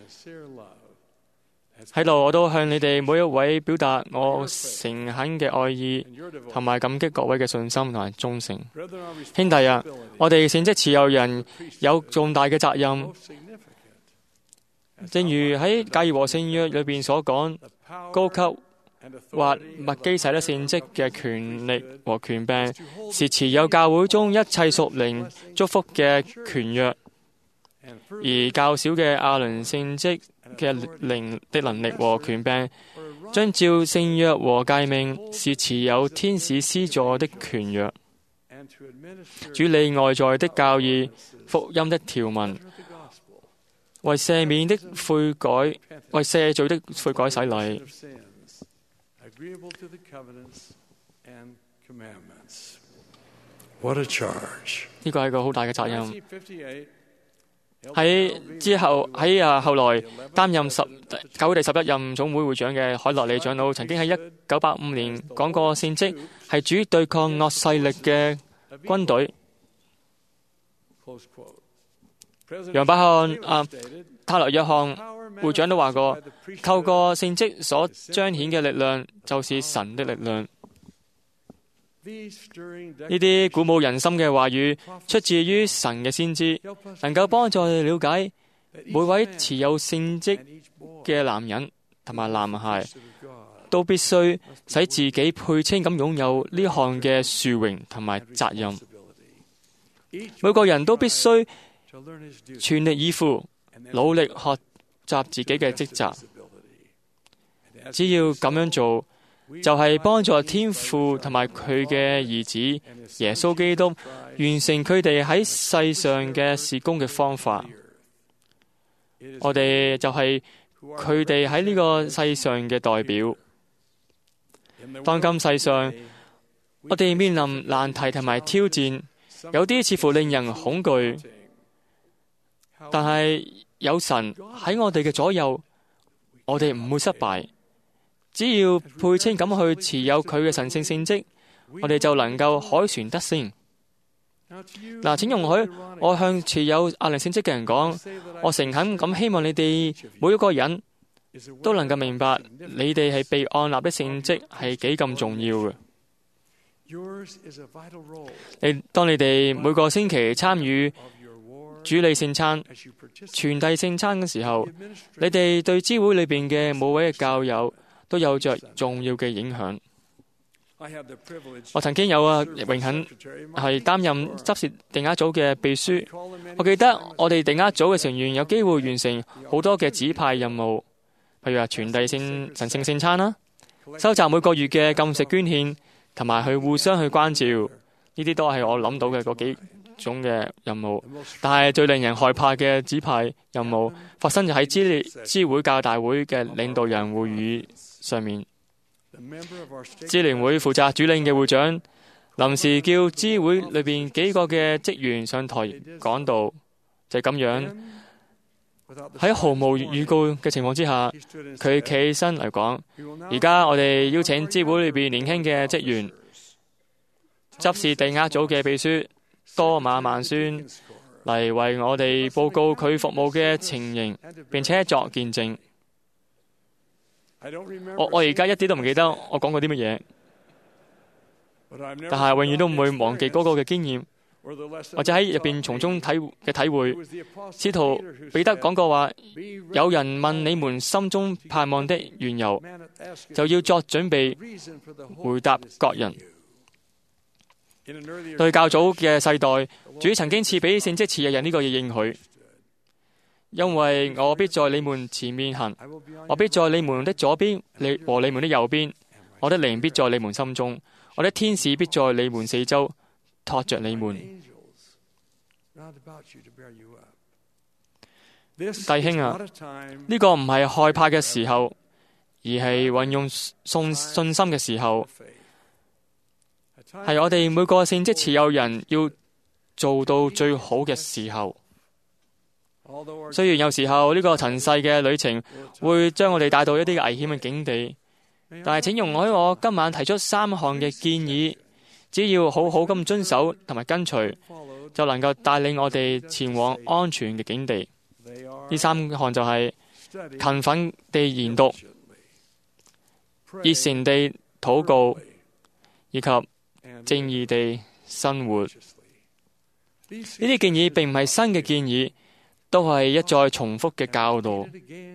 喺度我都向你哋每一位表達我誠懇嘅愛意，同埋感激各位嘅信心同埋忠誠。兄弟啊，我哋聖職持有人有重大嘅責任， 正如喺教義和聖約裏邊所講，高級或麥基洗德聖職嘅權力和權柄，是持有教會中一切屬靈祝福嘅權約；而較小嘅亞倫聖職嘅靈的能力和權柄，遵照聖約和誡命，是持有天使施助的權約，主理外在的教義、福音的條文，為赦免的悔改、為赦罪的悔改洗禮。 What a charge！ 呢個係一個好大嘅責任。喺之後喺啊後來擔任十教會第十一任總會會長嘅海洛里長老，曾經喺一九八五年講過，聖職係主對抗惡勢力嘅軍隊。楊百翰啊，泰勒約翰會長都話過，透過聖職所彰顯嘅力量，就是神的力量。呢啲鼓舞人心嘅話語，出自於神嘅先知，能夠幫助我哋了解每位持有聖職嘅男人同埋男孩，都必須使自己配稱咁擁有呢項嘅殊榮同埋責任。每個人都必須全力以赴，努力學習自己嘅職責。只要咁樣做，就係幫助天父同埋佢嘅兒子耶穌基督完成佢哋喺世上嘅事工嘅方法。我哋就係佢哋喺呢個世上嘅代表。當今世上，我哋面臨難題同埋挑戰，有啲似乎令人恐懼，但係有神喺我哋嘅左右，我哋唔會失敗。只要配稱咁去持有佢嘅神聖聖職，我哋就能夠凱旋得勝。嗱，請容許我向持有亞倫聖職嘅人講，我誠懇咁希望你哋每一個人都能夠明白，你哋係被按立的聖職係幾咁重要嘅。你當你哋每個星期參與主理聖餐、傳遞聖餐嘅時候，你哋對教會裏邊嘅每位嘅教友都有着重要嘅影響。我曾經有啊榮幸係擔任執事定額組嘅秘書。我記得我哋定額組嘅成員有機會完成好多嘅指派任務，譬如話傳遞聖神聖聖餐啦，收集每個月嘅禁食捐獻，同埋去互相去關照。呢啲都係我諗到嘅嗰幾種嘅任務。但係最令人害怕嘅指派任務發生就喺支支會教大會嘅領導人會議上面。支聯會負責主領嘅會長臨時叫支會裏邊幾個嘅職員上台講道，就係咁樣喺毫無預告嘅情況之下，佢企起身嚟講：而家我哋邀請支會裏邊年輕嘅職員，執事定額組嘅秘書多馬萬宣嚟為我哋報告佢服務嘅情形，並且作見證。我我而家一啲都唔記得我講過啲乜嘢，但係永遠都唔會忘記嗰個嘅經驗，或者喺入邊從中體嘅體會。使徒彼得講過話：有人問你們心中盼望的緣由，就要作準備回答各人。對較早嘅世代，主曾經賜俾聖職持有人呢個嘅應許。因為我必在你們前面行，我必在你們的左邊，你和你們的右邊，我的靈必在你們心中，我的天使必在你們四周托着你們。弟兄啊，呢個唔係害怕嘅時候，而係運用信信心嘅時候，係我哋每個聖職持有人要做到最好嘅時候。雖然有時候呢個塵世嘅旅程會將我哋帶到一啲危險嘅境地，但係請容許我今晚提出三項嘅建議，只要好好咁遵守同埋跟隨，就能夠帶領我哋前往安全嘅境地。呢三項就係勤奮地研讀、熱誠地禱告以及正義地生活。呢啲建議並唔係新嘅建議， 都係一再重複嘅教導。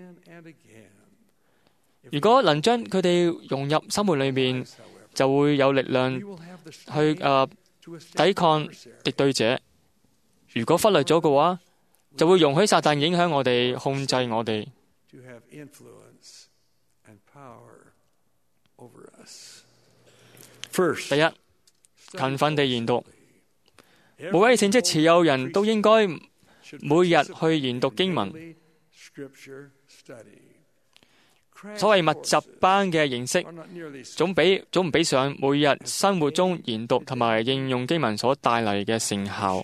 如果能將佢哋融入生活裏面，就會有力量去誒、呃、抵抗敵對者。如果忽略咗嘅話，就會容許撒旦影響我哋，控制我哋。第一，勤奮地研讀。每位聖職持有人都應該每日去研讀經文。所謂密集班嘅形式，總比總唔比上每日生活中研讀同埋應用經文所帶嚟嘅成效。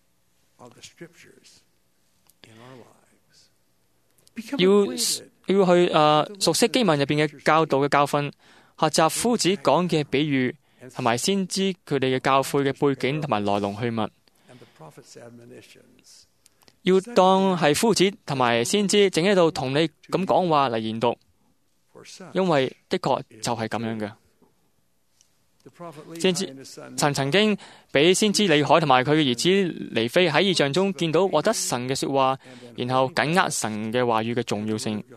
要要去誒、呃、熟悉經文入邊嘅教導嘅教訓，學習夫子講嘅比喻，同埋先知佢哋嘅教誨嘅背景同埋來龍去脈。要當係夫子同埋先知正喺度同你咁講話嚟研讀，因為的確就係咁樣嘅。先知曾曾經俾先知利海同埋佢嘅兒子尼非喺異象中見到獲得神嘅說話，然後緊握神嘅話語嘅重要性。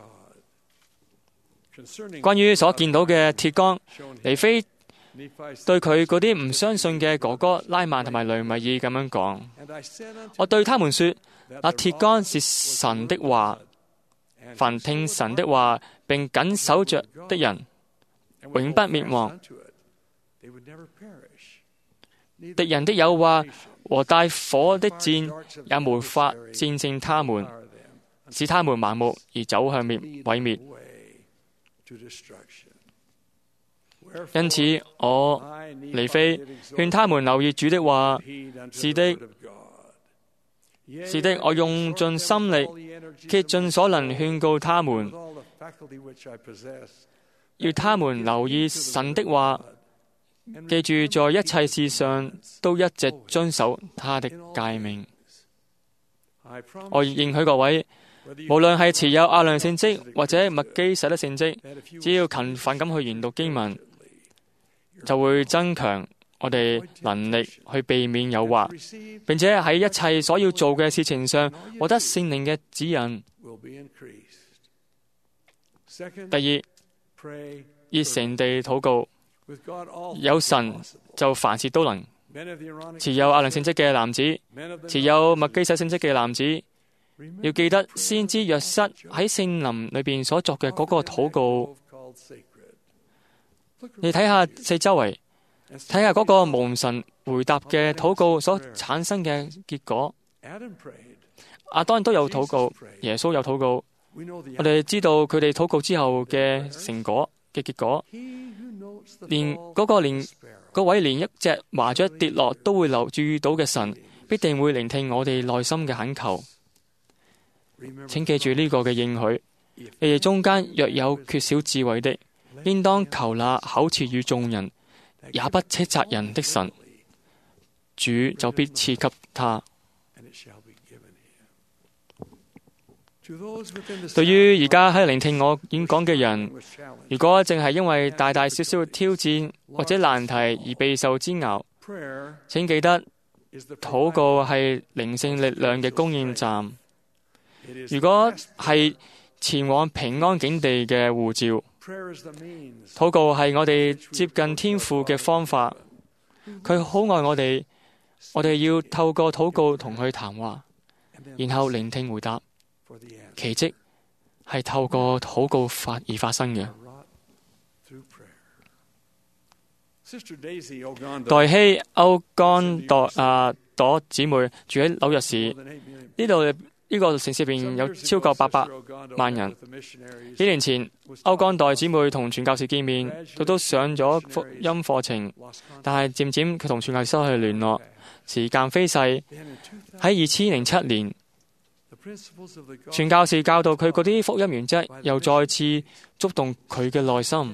關於所見到嘅鐵竿，尼非對佢嗰啲唔相信嘅哥哥拉曼同埋雷米爾咁樣講：我對他們說，那鐵竿是神的話，凡聽神的話並謹守着的人，永不滅亡。敵人的誘惑和帶火的箭也無法戰勝他們，使他們盲目而走向滅毀滅。因此，我尼非勸他們留意主的話。是的，是的，我用盡心力，竭盡所能勸告他們，要他們留意神的話。記住，在一切事上都一直遵守他的誡命。我應許各位，無論係持有亞良聖職或者麥基洗德聖職，只要勤奮咁去研讀經文，就會增強我哋能力去避免誘惑，並且喺一切所要做嘅事情上獲得聖靈嘅指引。第二，熱誠地禱告。有神就凡事都能。持有亞良聖職嘅男子，持有麥基洗聖職嘅男子，要記得先知約瑟喺聖林裏邊所作嘅嗰個禱告。你睇下四周圍，睇下嗰個蒙神回答嘅禱告所產生嘅結果。亞當都有禱告，耶穌有禱告，我哋知道佢哋禱告之後嘅成果嘅結果。連嗰個連嗰位連一隻麻雀跌落都會留注意到嘅神，必定會聆聽我哋內心嘅懇求。請記住呢個嘅應許，你哋中間若有缺少智慧的，應當求那口賜予眾人，也不斥責人的神，主就必賜給他。對於而家喺聆聽我演講嘅人，如果淨係因為大大小小嘅挑戰或者難題而備受煎熬，請記得禱告係靈性力量嘅供應站。如果係前往平安境地嘅護照，禱告係我哋接近天父嘅方法。佢好愛我哋，我哋要透過禱告同佢談話，然後聆聽回答。奇蹟係透過禱告發而發生嘅。黛希歐干朵啊朵姊妹住喺紐約市，呢度呢個城市入邊有超過八百萬人。幾年前，歐干朵姊妹同傳教士見面，佢都上咗福音課程，但係漸漸佢同傳教士失去聯絡。時間飛逝，喺二千零七年，傳教士教導佢嗰啲福音原則，又再次觸動佢嘅內心。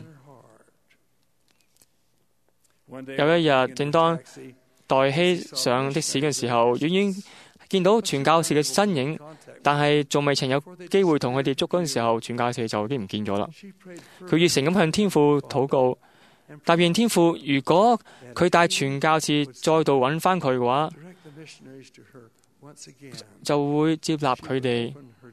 有一日，正當黛希上的士嘅時候，遠遠見到傳教士嘅身影，但係仲未曾有機會同佢哋捉嗰陣時候，傳教士就已經唔見咗啦。佢熱誠咁向天父禱告，答應天父，如果佢帶傳教士再度揾翻佢嘅話， 就會接納佢哋。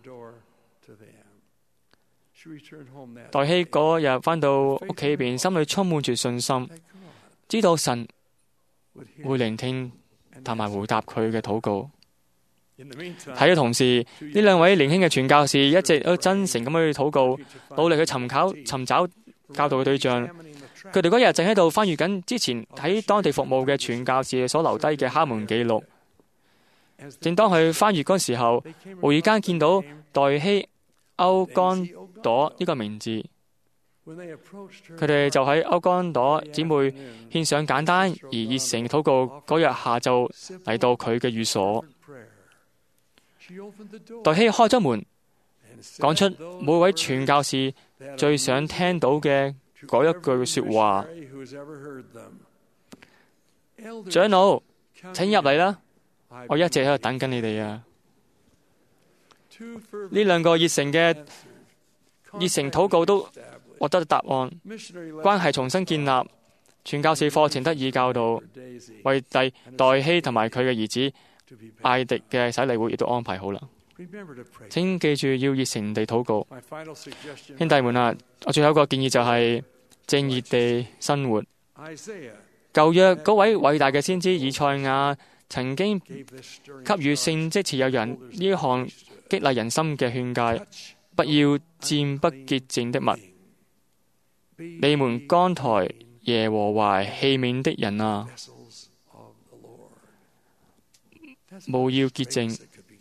黛希嗰日返到屋企邊，心裏充滿住信心，知道神會聆聽同埋回答佢嘅禱告。喺嘅同時，呢兩位年輕嘅傳教士一直都真誠咁去禱告，努力去尋考尋找教導嘅對象。佢哋嗰日正喺度翻閱緊之前喺當地服務嘅傳教士所留低嘅哈門記錄。正當佢翻閱嗰時候，無意間見到黛希歐干朵呢個名字。佢哋就喺歐干朵姊妹獻上簡單而熱誠嘅禱告嗰日下晝嚟到佢嘅寓所。黛希開咗門，講出每位傳教士最想聽到嘅嗰一句說話：長老，請入嚟啦，我一直喺度等緊你哋啊！呢兩個熱誠嘅熱誠禱告都獲得答案，關係重新建立，傳教士課程得以教導，為第黛希同埋佢嘅兒子艾迪嘅洗禮會亦都安排好啦。請記住要熱誠地禱告，兄弟們啊！我最後一個建議就係正義地生活。舊約嗰位偉大嘅先知以賽亞曾經給予聖職持有人呢一項激勵人心嘅勸誡：不要沾不潔淨的物。你們扛抬耶和華器皿的人啊，務要潔淨。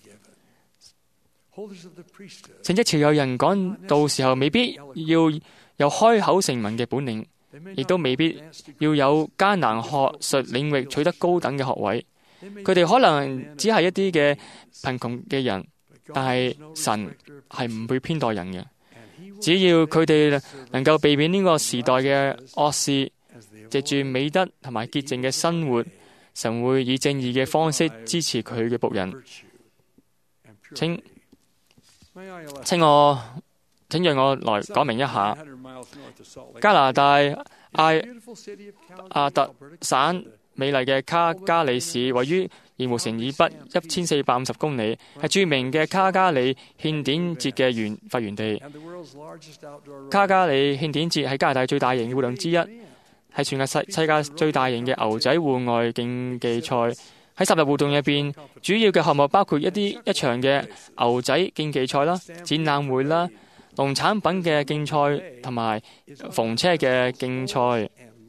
聖職持有人講到時候，未必要有開口成文嘅本領，亦都未必要有艱難學術領域取得高等嘅學位。佢哋可能只係一啲嘅貧窮嘅人，但係神係唔會偏待人嘅。只要佢哋能夠避免呢個時代嘅惡事，藉住美德同埋潔淨嘅生活，神會以正義嘅方式支持佢嘅僕人。請請我請讓我來講明一下，加拿大艾阿特省美麗嘅卡加里市，位於鹽湖城以北一千四百五十公里，係著名嘅卡加里獻典節嘅原發源地。卡加里獻典節係加拿大最大型嘅活動之一，係全世世界最大型嘅牛仔戶外競技賽。喺十日活動入邊，主要嘅項目包括一啲一場嘅牛仔競技賽啦、展覽會啦、農產品嘅競賽同埋縫車嘅競賽。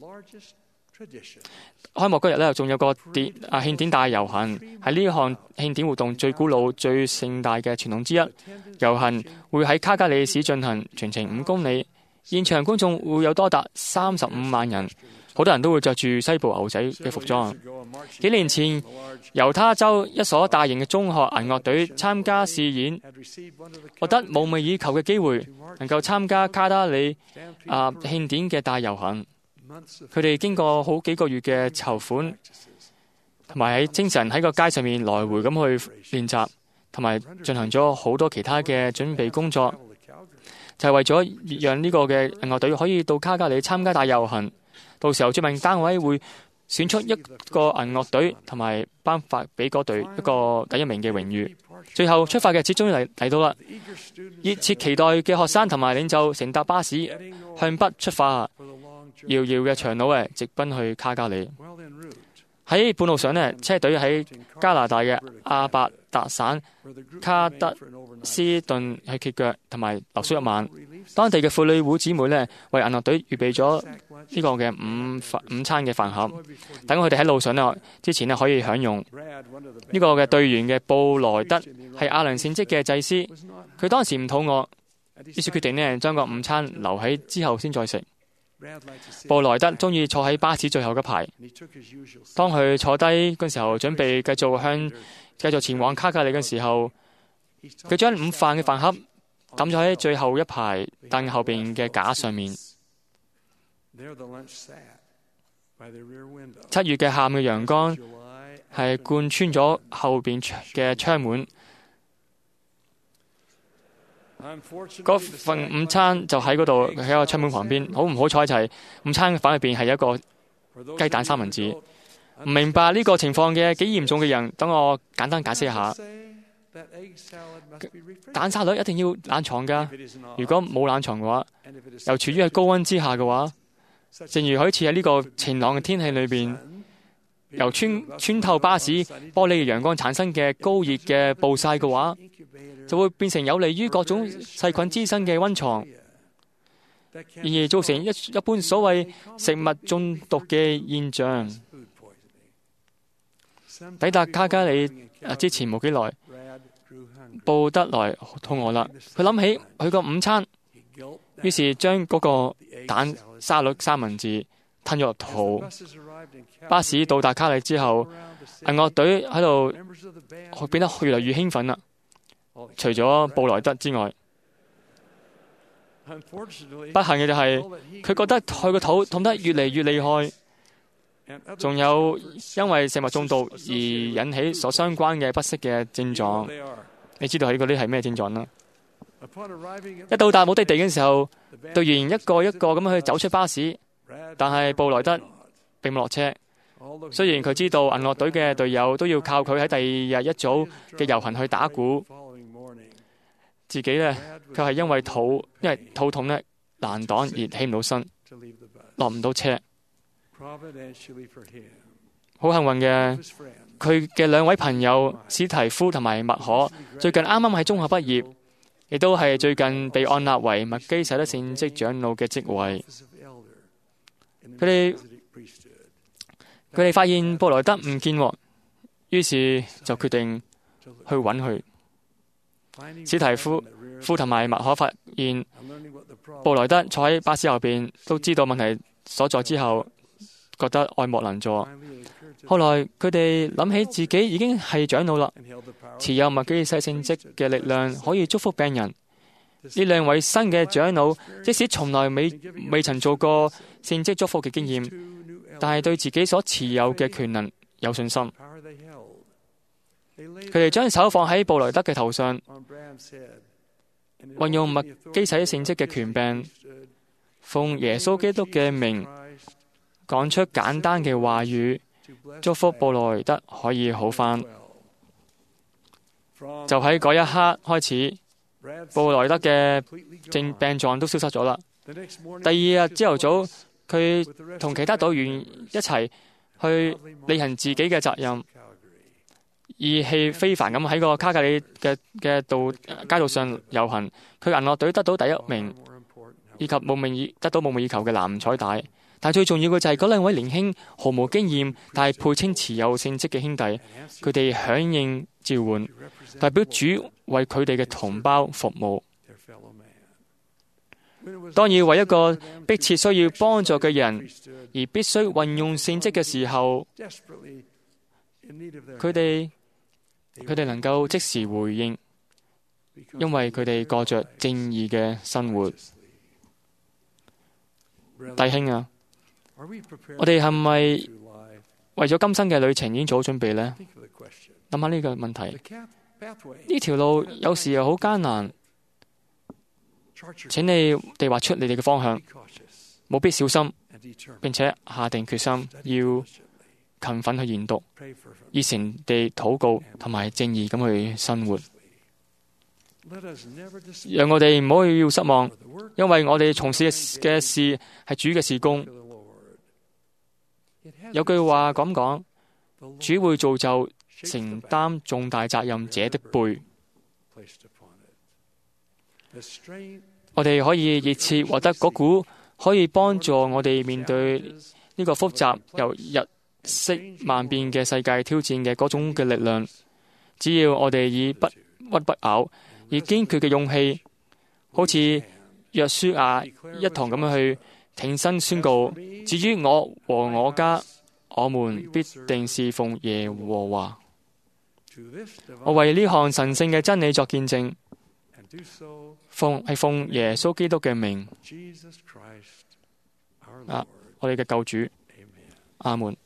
開幕嗰日咧，仲有個典啊獻典大遊行，係呢項獻典活動最古老、最盛大嘅傳統之一。遊行會喺卡加里市進行，全程五公里，現場觀眾會有多達三十五萬人。好多人都會着住西部牛仔嘅服裝。幾年前，猶他州一所大型嘅中學銀樂隊參加試演，獲得夢寐以求嘅機會，能夠參加卡加里啊獻典嘅大遊行。佢哋經過好幾個月嘅籌款，同埋喺清晨喺個街上面來回咁去練習，同埋進行咗好多其他嘅準備工作，就係為咗讓呢個嘅銀樂隊可以到卡加里參加大遊行。到時候主辦單位會選出一個銀樂隊，同埋頒發俾嗰隊一個第一名嘅榮譽。最後出發嘅日子終於嚟嚟到啦！熱切期待嘅學生同埋領袖乘搭巴士向北出發，遙遙嘅長路誒直奔去卡加里。喺半路上呢，車隊喺加拿大嘅阿伯達省卡德斯頓去歇腳，同埋留宿一晚。當地嘅婦女會姊妹呢，為銀樂隊預備咗呢個嘅午午餐嘅飯盒，等佢哋喺路上呢之前呢可以享用。呢個嘅隊員嘅布萊德係亞倫聖職嘅祭司，佢當時唔肚餓，於是決定呢將個午餐留喺之後先再食。布萊德中意坐喺巴士最後嘅排，當佢坐低嗰時候，準備繼續向繼續前往卡加里嘅時候，佢將午飯嘅飯盒抌咗喺最後一排凳後邊嘅架上面。七月嘅下午嘅陽光係貫穿咗後邊嘅窗門，嗰份午餐就喺嗰度喺個窗門旁邊。好唔好彩就係午餐飯入邊係一個雞蛋三文治。 唔明白呢個情況嘅幾嚴重嘅人，等我簡單解釋一下。蛋沙律一定要冷藏㗎，如果冇冷藏嘅話，又處於喺高溫之下嘅話，正如好似喺呢個晴朗嘅天氣裏邊，由穿穿透巴士玻璃嘅陽光產生嘅高熱嘅暴曬嘅話，就會變成有利於各種細菌滋生嘅溫床，然而造成一一般所謂食物中毒嘅現象。抵達卡加里之前冇幾耐，布德來肚餓啦，佢諗起佢個午餐，於是將嗰個蛋沙律三文治吞咗入肚。巴士到達卡里之後，銀樂隊喺度變得越嚟越興奮啦。除咗布萊德之外，不幸嘅就係佢覺得佢個肚痛得越嚟越厲害。仲有因為食物中毒而引起所相關嘅不適嘅症狀，你知道喺嗰啲係咩症狀啦？一到達目的地嘅時候，隊員一個一個咁去走出巴士，但係布萊德並冇落車。雖然佢知道銀樂隊嘅隊友都要靠佢喺第二日一早嘅遊行去打鼓，自己呢，佢係因為肚因為肚痛呢難擋而起唔到身，落唔到車。好幸運嘅，佢嘅兩位朋友史提夫同埋麥可最近啱啱喺中學畢業，亦都係最近被按立為麥基洗德聖職長老嘅職位。佢哋佢哋發現布萊德唔見喎，於是就決定去揾佢。史提夫夫同埋麥可發現布萊德坐喺巴士後邊，都知道問題所在之後，覺得愛莫能助。後來佢哋諗起自己已經係長老啦，持有麥基洗聖職嘅力量，可以祝福病人。呢兩位新嘅長老，即使從來未未曾做過聖職祝福嘅經驗，但係對自己所持有嘅權能有信心。佢哋將手放喺布萊德嘅頭上，運用麥基洗聖職嘅權柄，奉耶穌基督嘅名，講出簡單嘅話語，祝福布萊德可以好返。就喺嗰一刻開始，布萊德嘅症病狀都消失咗啦。第二日朝頭早，佢同其他隊員一齊去履行自己嘅責任，意氣非凡咁喺個卡加里嘅嘅道街道上遊行。佢銀樂隊得到第一名，以及夢寐以得到夢寐以求嘅藍彩帶。但最重要嘅就係嗰兩位年輕毫無經驗但係配稱持有聖職嘅兄弟，佢哋響應召喚，代表主為佢哋嘅同胞服務。當要為一個迫切需要幫助嘅人而必須運用聖職嘅時候，佢哋佢哋能夠即時回應，因為佢哋過着正義嘅生活。弟兄啊，我哋係咪為咗今生嘅旅程已經做好準備呢？諗下呢個問題。呢條路有時又好艱難，請你哋畫出你哋嘅方向，務必小心，並且下定決心要勤奮去研讀，熱誠地禱告同埋正義咁去生活。讓我哋唔好要失望，因為我哋從事嘅事係主嘅事工。有句話咁講，主會造就承擔重大責任者的背。我哋可以熱切獲得嗰股可以幫助我哋面對呢個複雜又日色萬變嘅世界挑戰嘅嗰種嘅力量。只要我哋以不屈不撓、以堅決嘅勇氣，好似約書亞一同咁樣去挺身宣告：至於我和我家，我們必定侍奉耶和華。我為呢項神聖嘅真理作見證，奉係奉耶穌基督嘅名。啊，我哋嘅救主，阿門。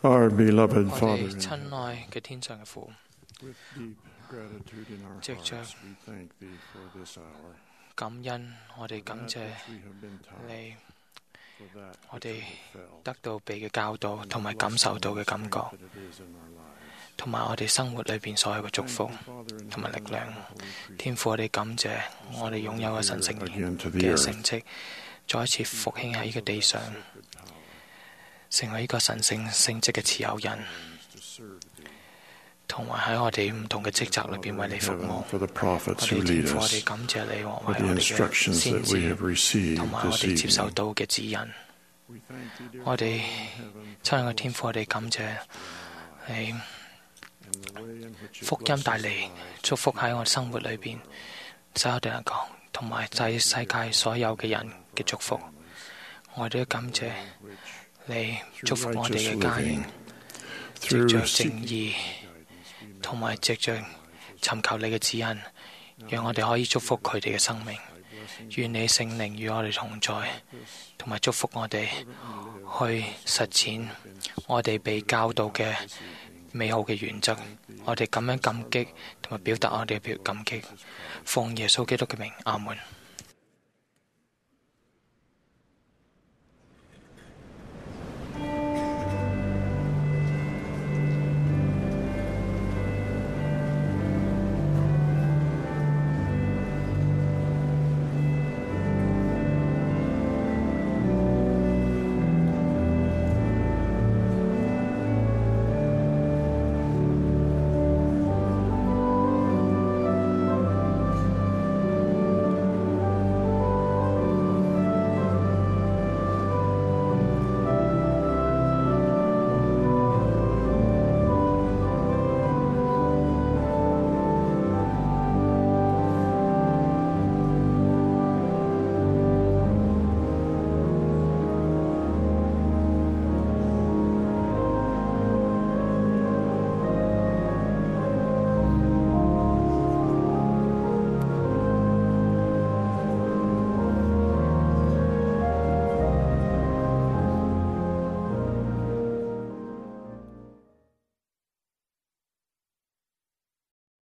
our beloved 我 Father 哋 in 親 heaven. 愛嘅天上嘅父， With deep gratitude in our 藉着 hearts, we thank thee for this hour. 感恩，我哋感 That 謝 which we have been taught, 你， for that 我 which 哋 we have felt, 得到俾嘅教導同埋感受到嘅感覺， that it is in our lives. 同埋我哋生活裏邊所有嘅祝福 Thank you, Father in 同埋力 heaven, 量。 for the Holy 天父，我哋感謝我哋擁有嘅神聖 Again to the 嘅 earth. 成績，再一次復興喺呢個地上， Sacred power 成為呢個神聖聖職嘅持有人， to serve thee. 同埋喺我哋唔同嘅職責裏邊為你服務。 For the 我 prophets 哋 who 天 lead 父，我 us, 哋感謝你，為 for 我 the 哋嘅 instructions 先 that we 知 have received 同埋我 this 哋接受 evening. 到嘅指引。 We thank thee, dear 我哋 Father in heaven, 親愛嘅天父，我哋感謝你 and the way in which it 福音 blesses 帶 our 嚟 lives. 祝福喺我哋生活裏邊，使我哋能夠同埋在世界所有嘅人嘅祝福。我哋都感謝你祝福我哋嘅家園，藉 Through 着正 seeking 義同埋藉着尋求你嘅指引，讓我哋可以祝福佢哋嘅生命。願你聖靈與我哋同在，同埋祝福我哋去實踐我哋被教導嘅美好嘅原則。我哋咁樣感激同埋表達我哋嘅感激，奉耶穌基督嘅名，阿門。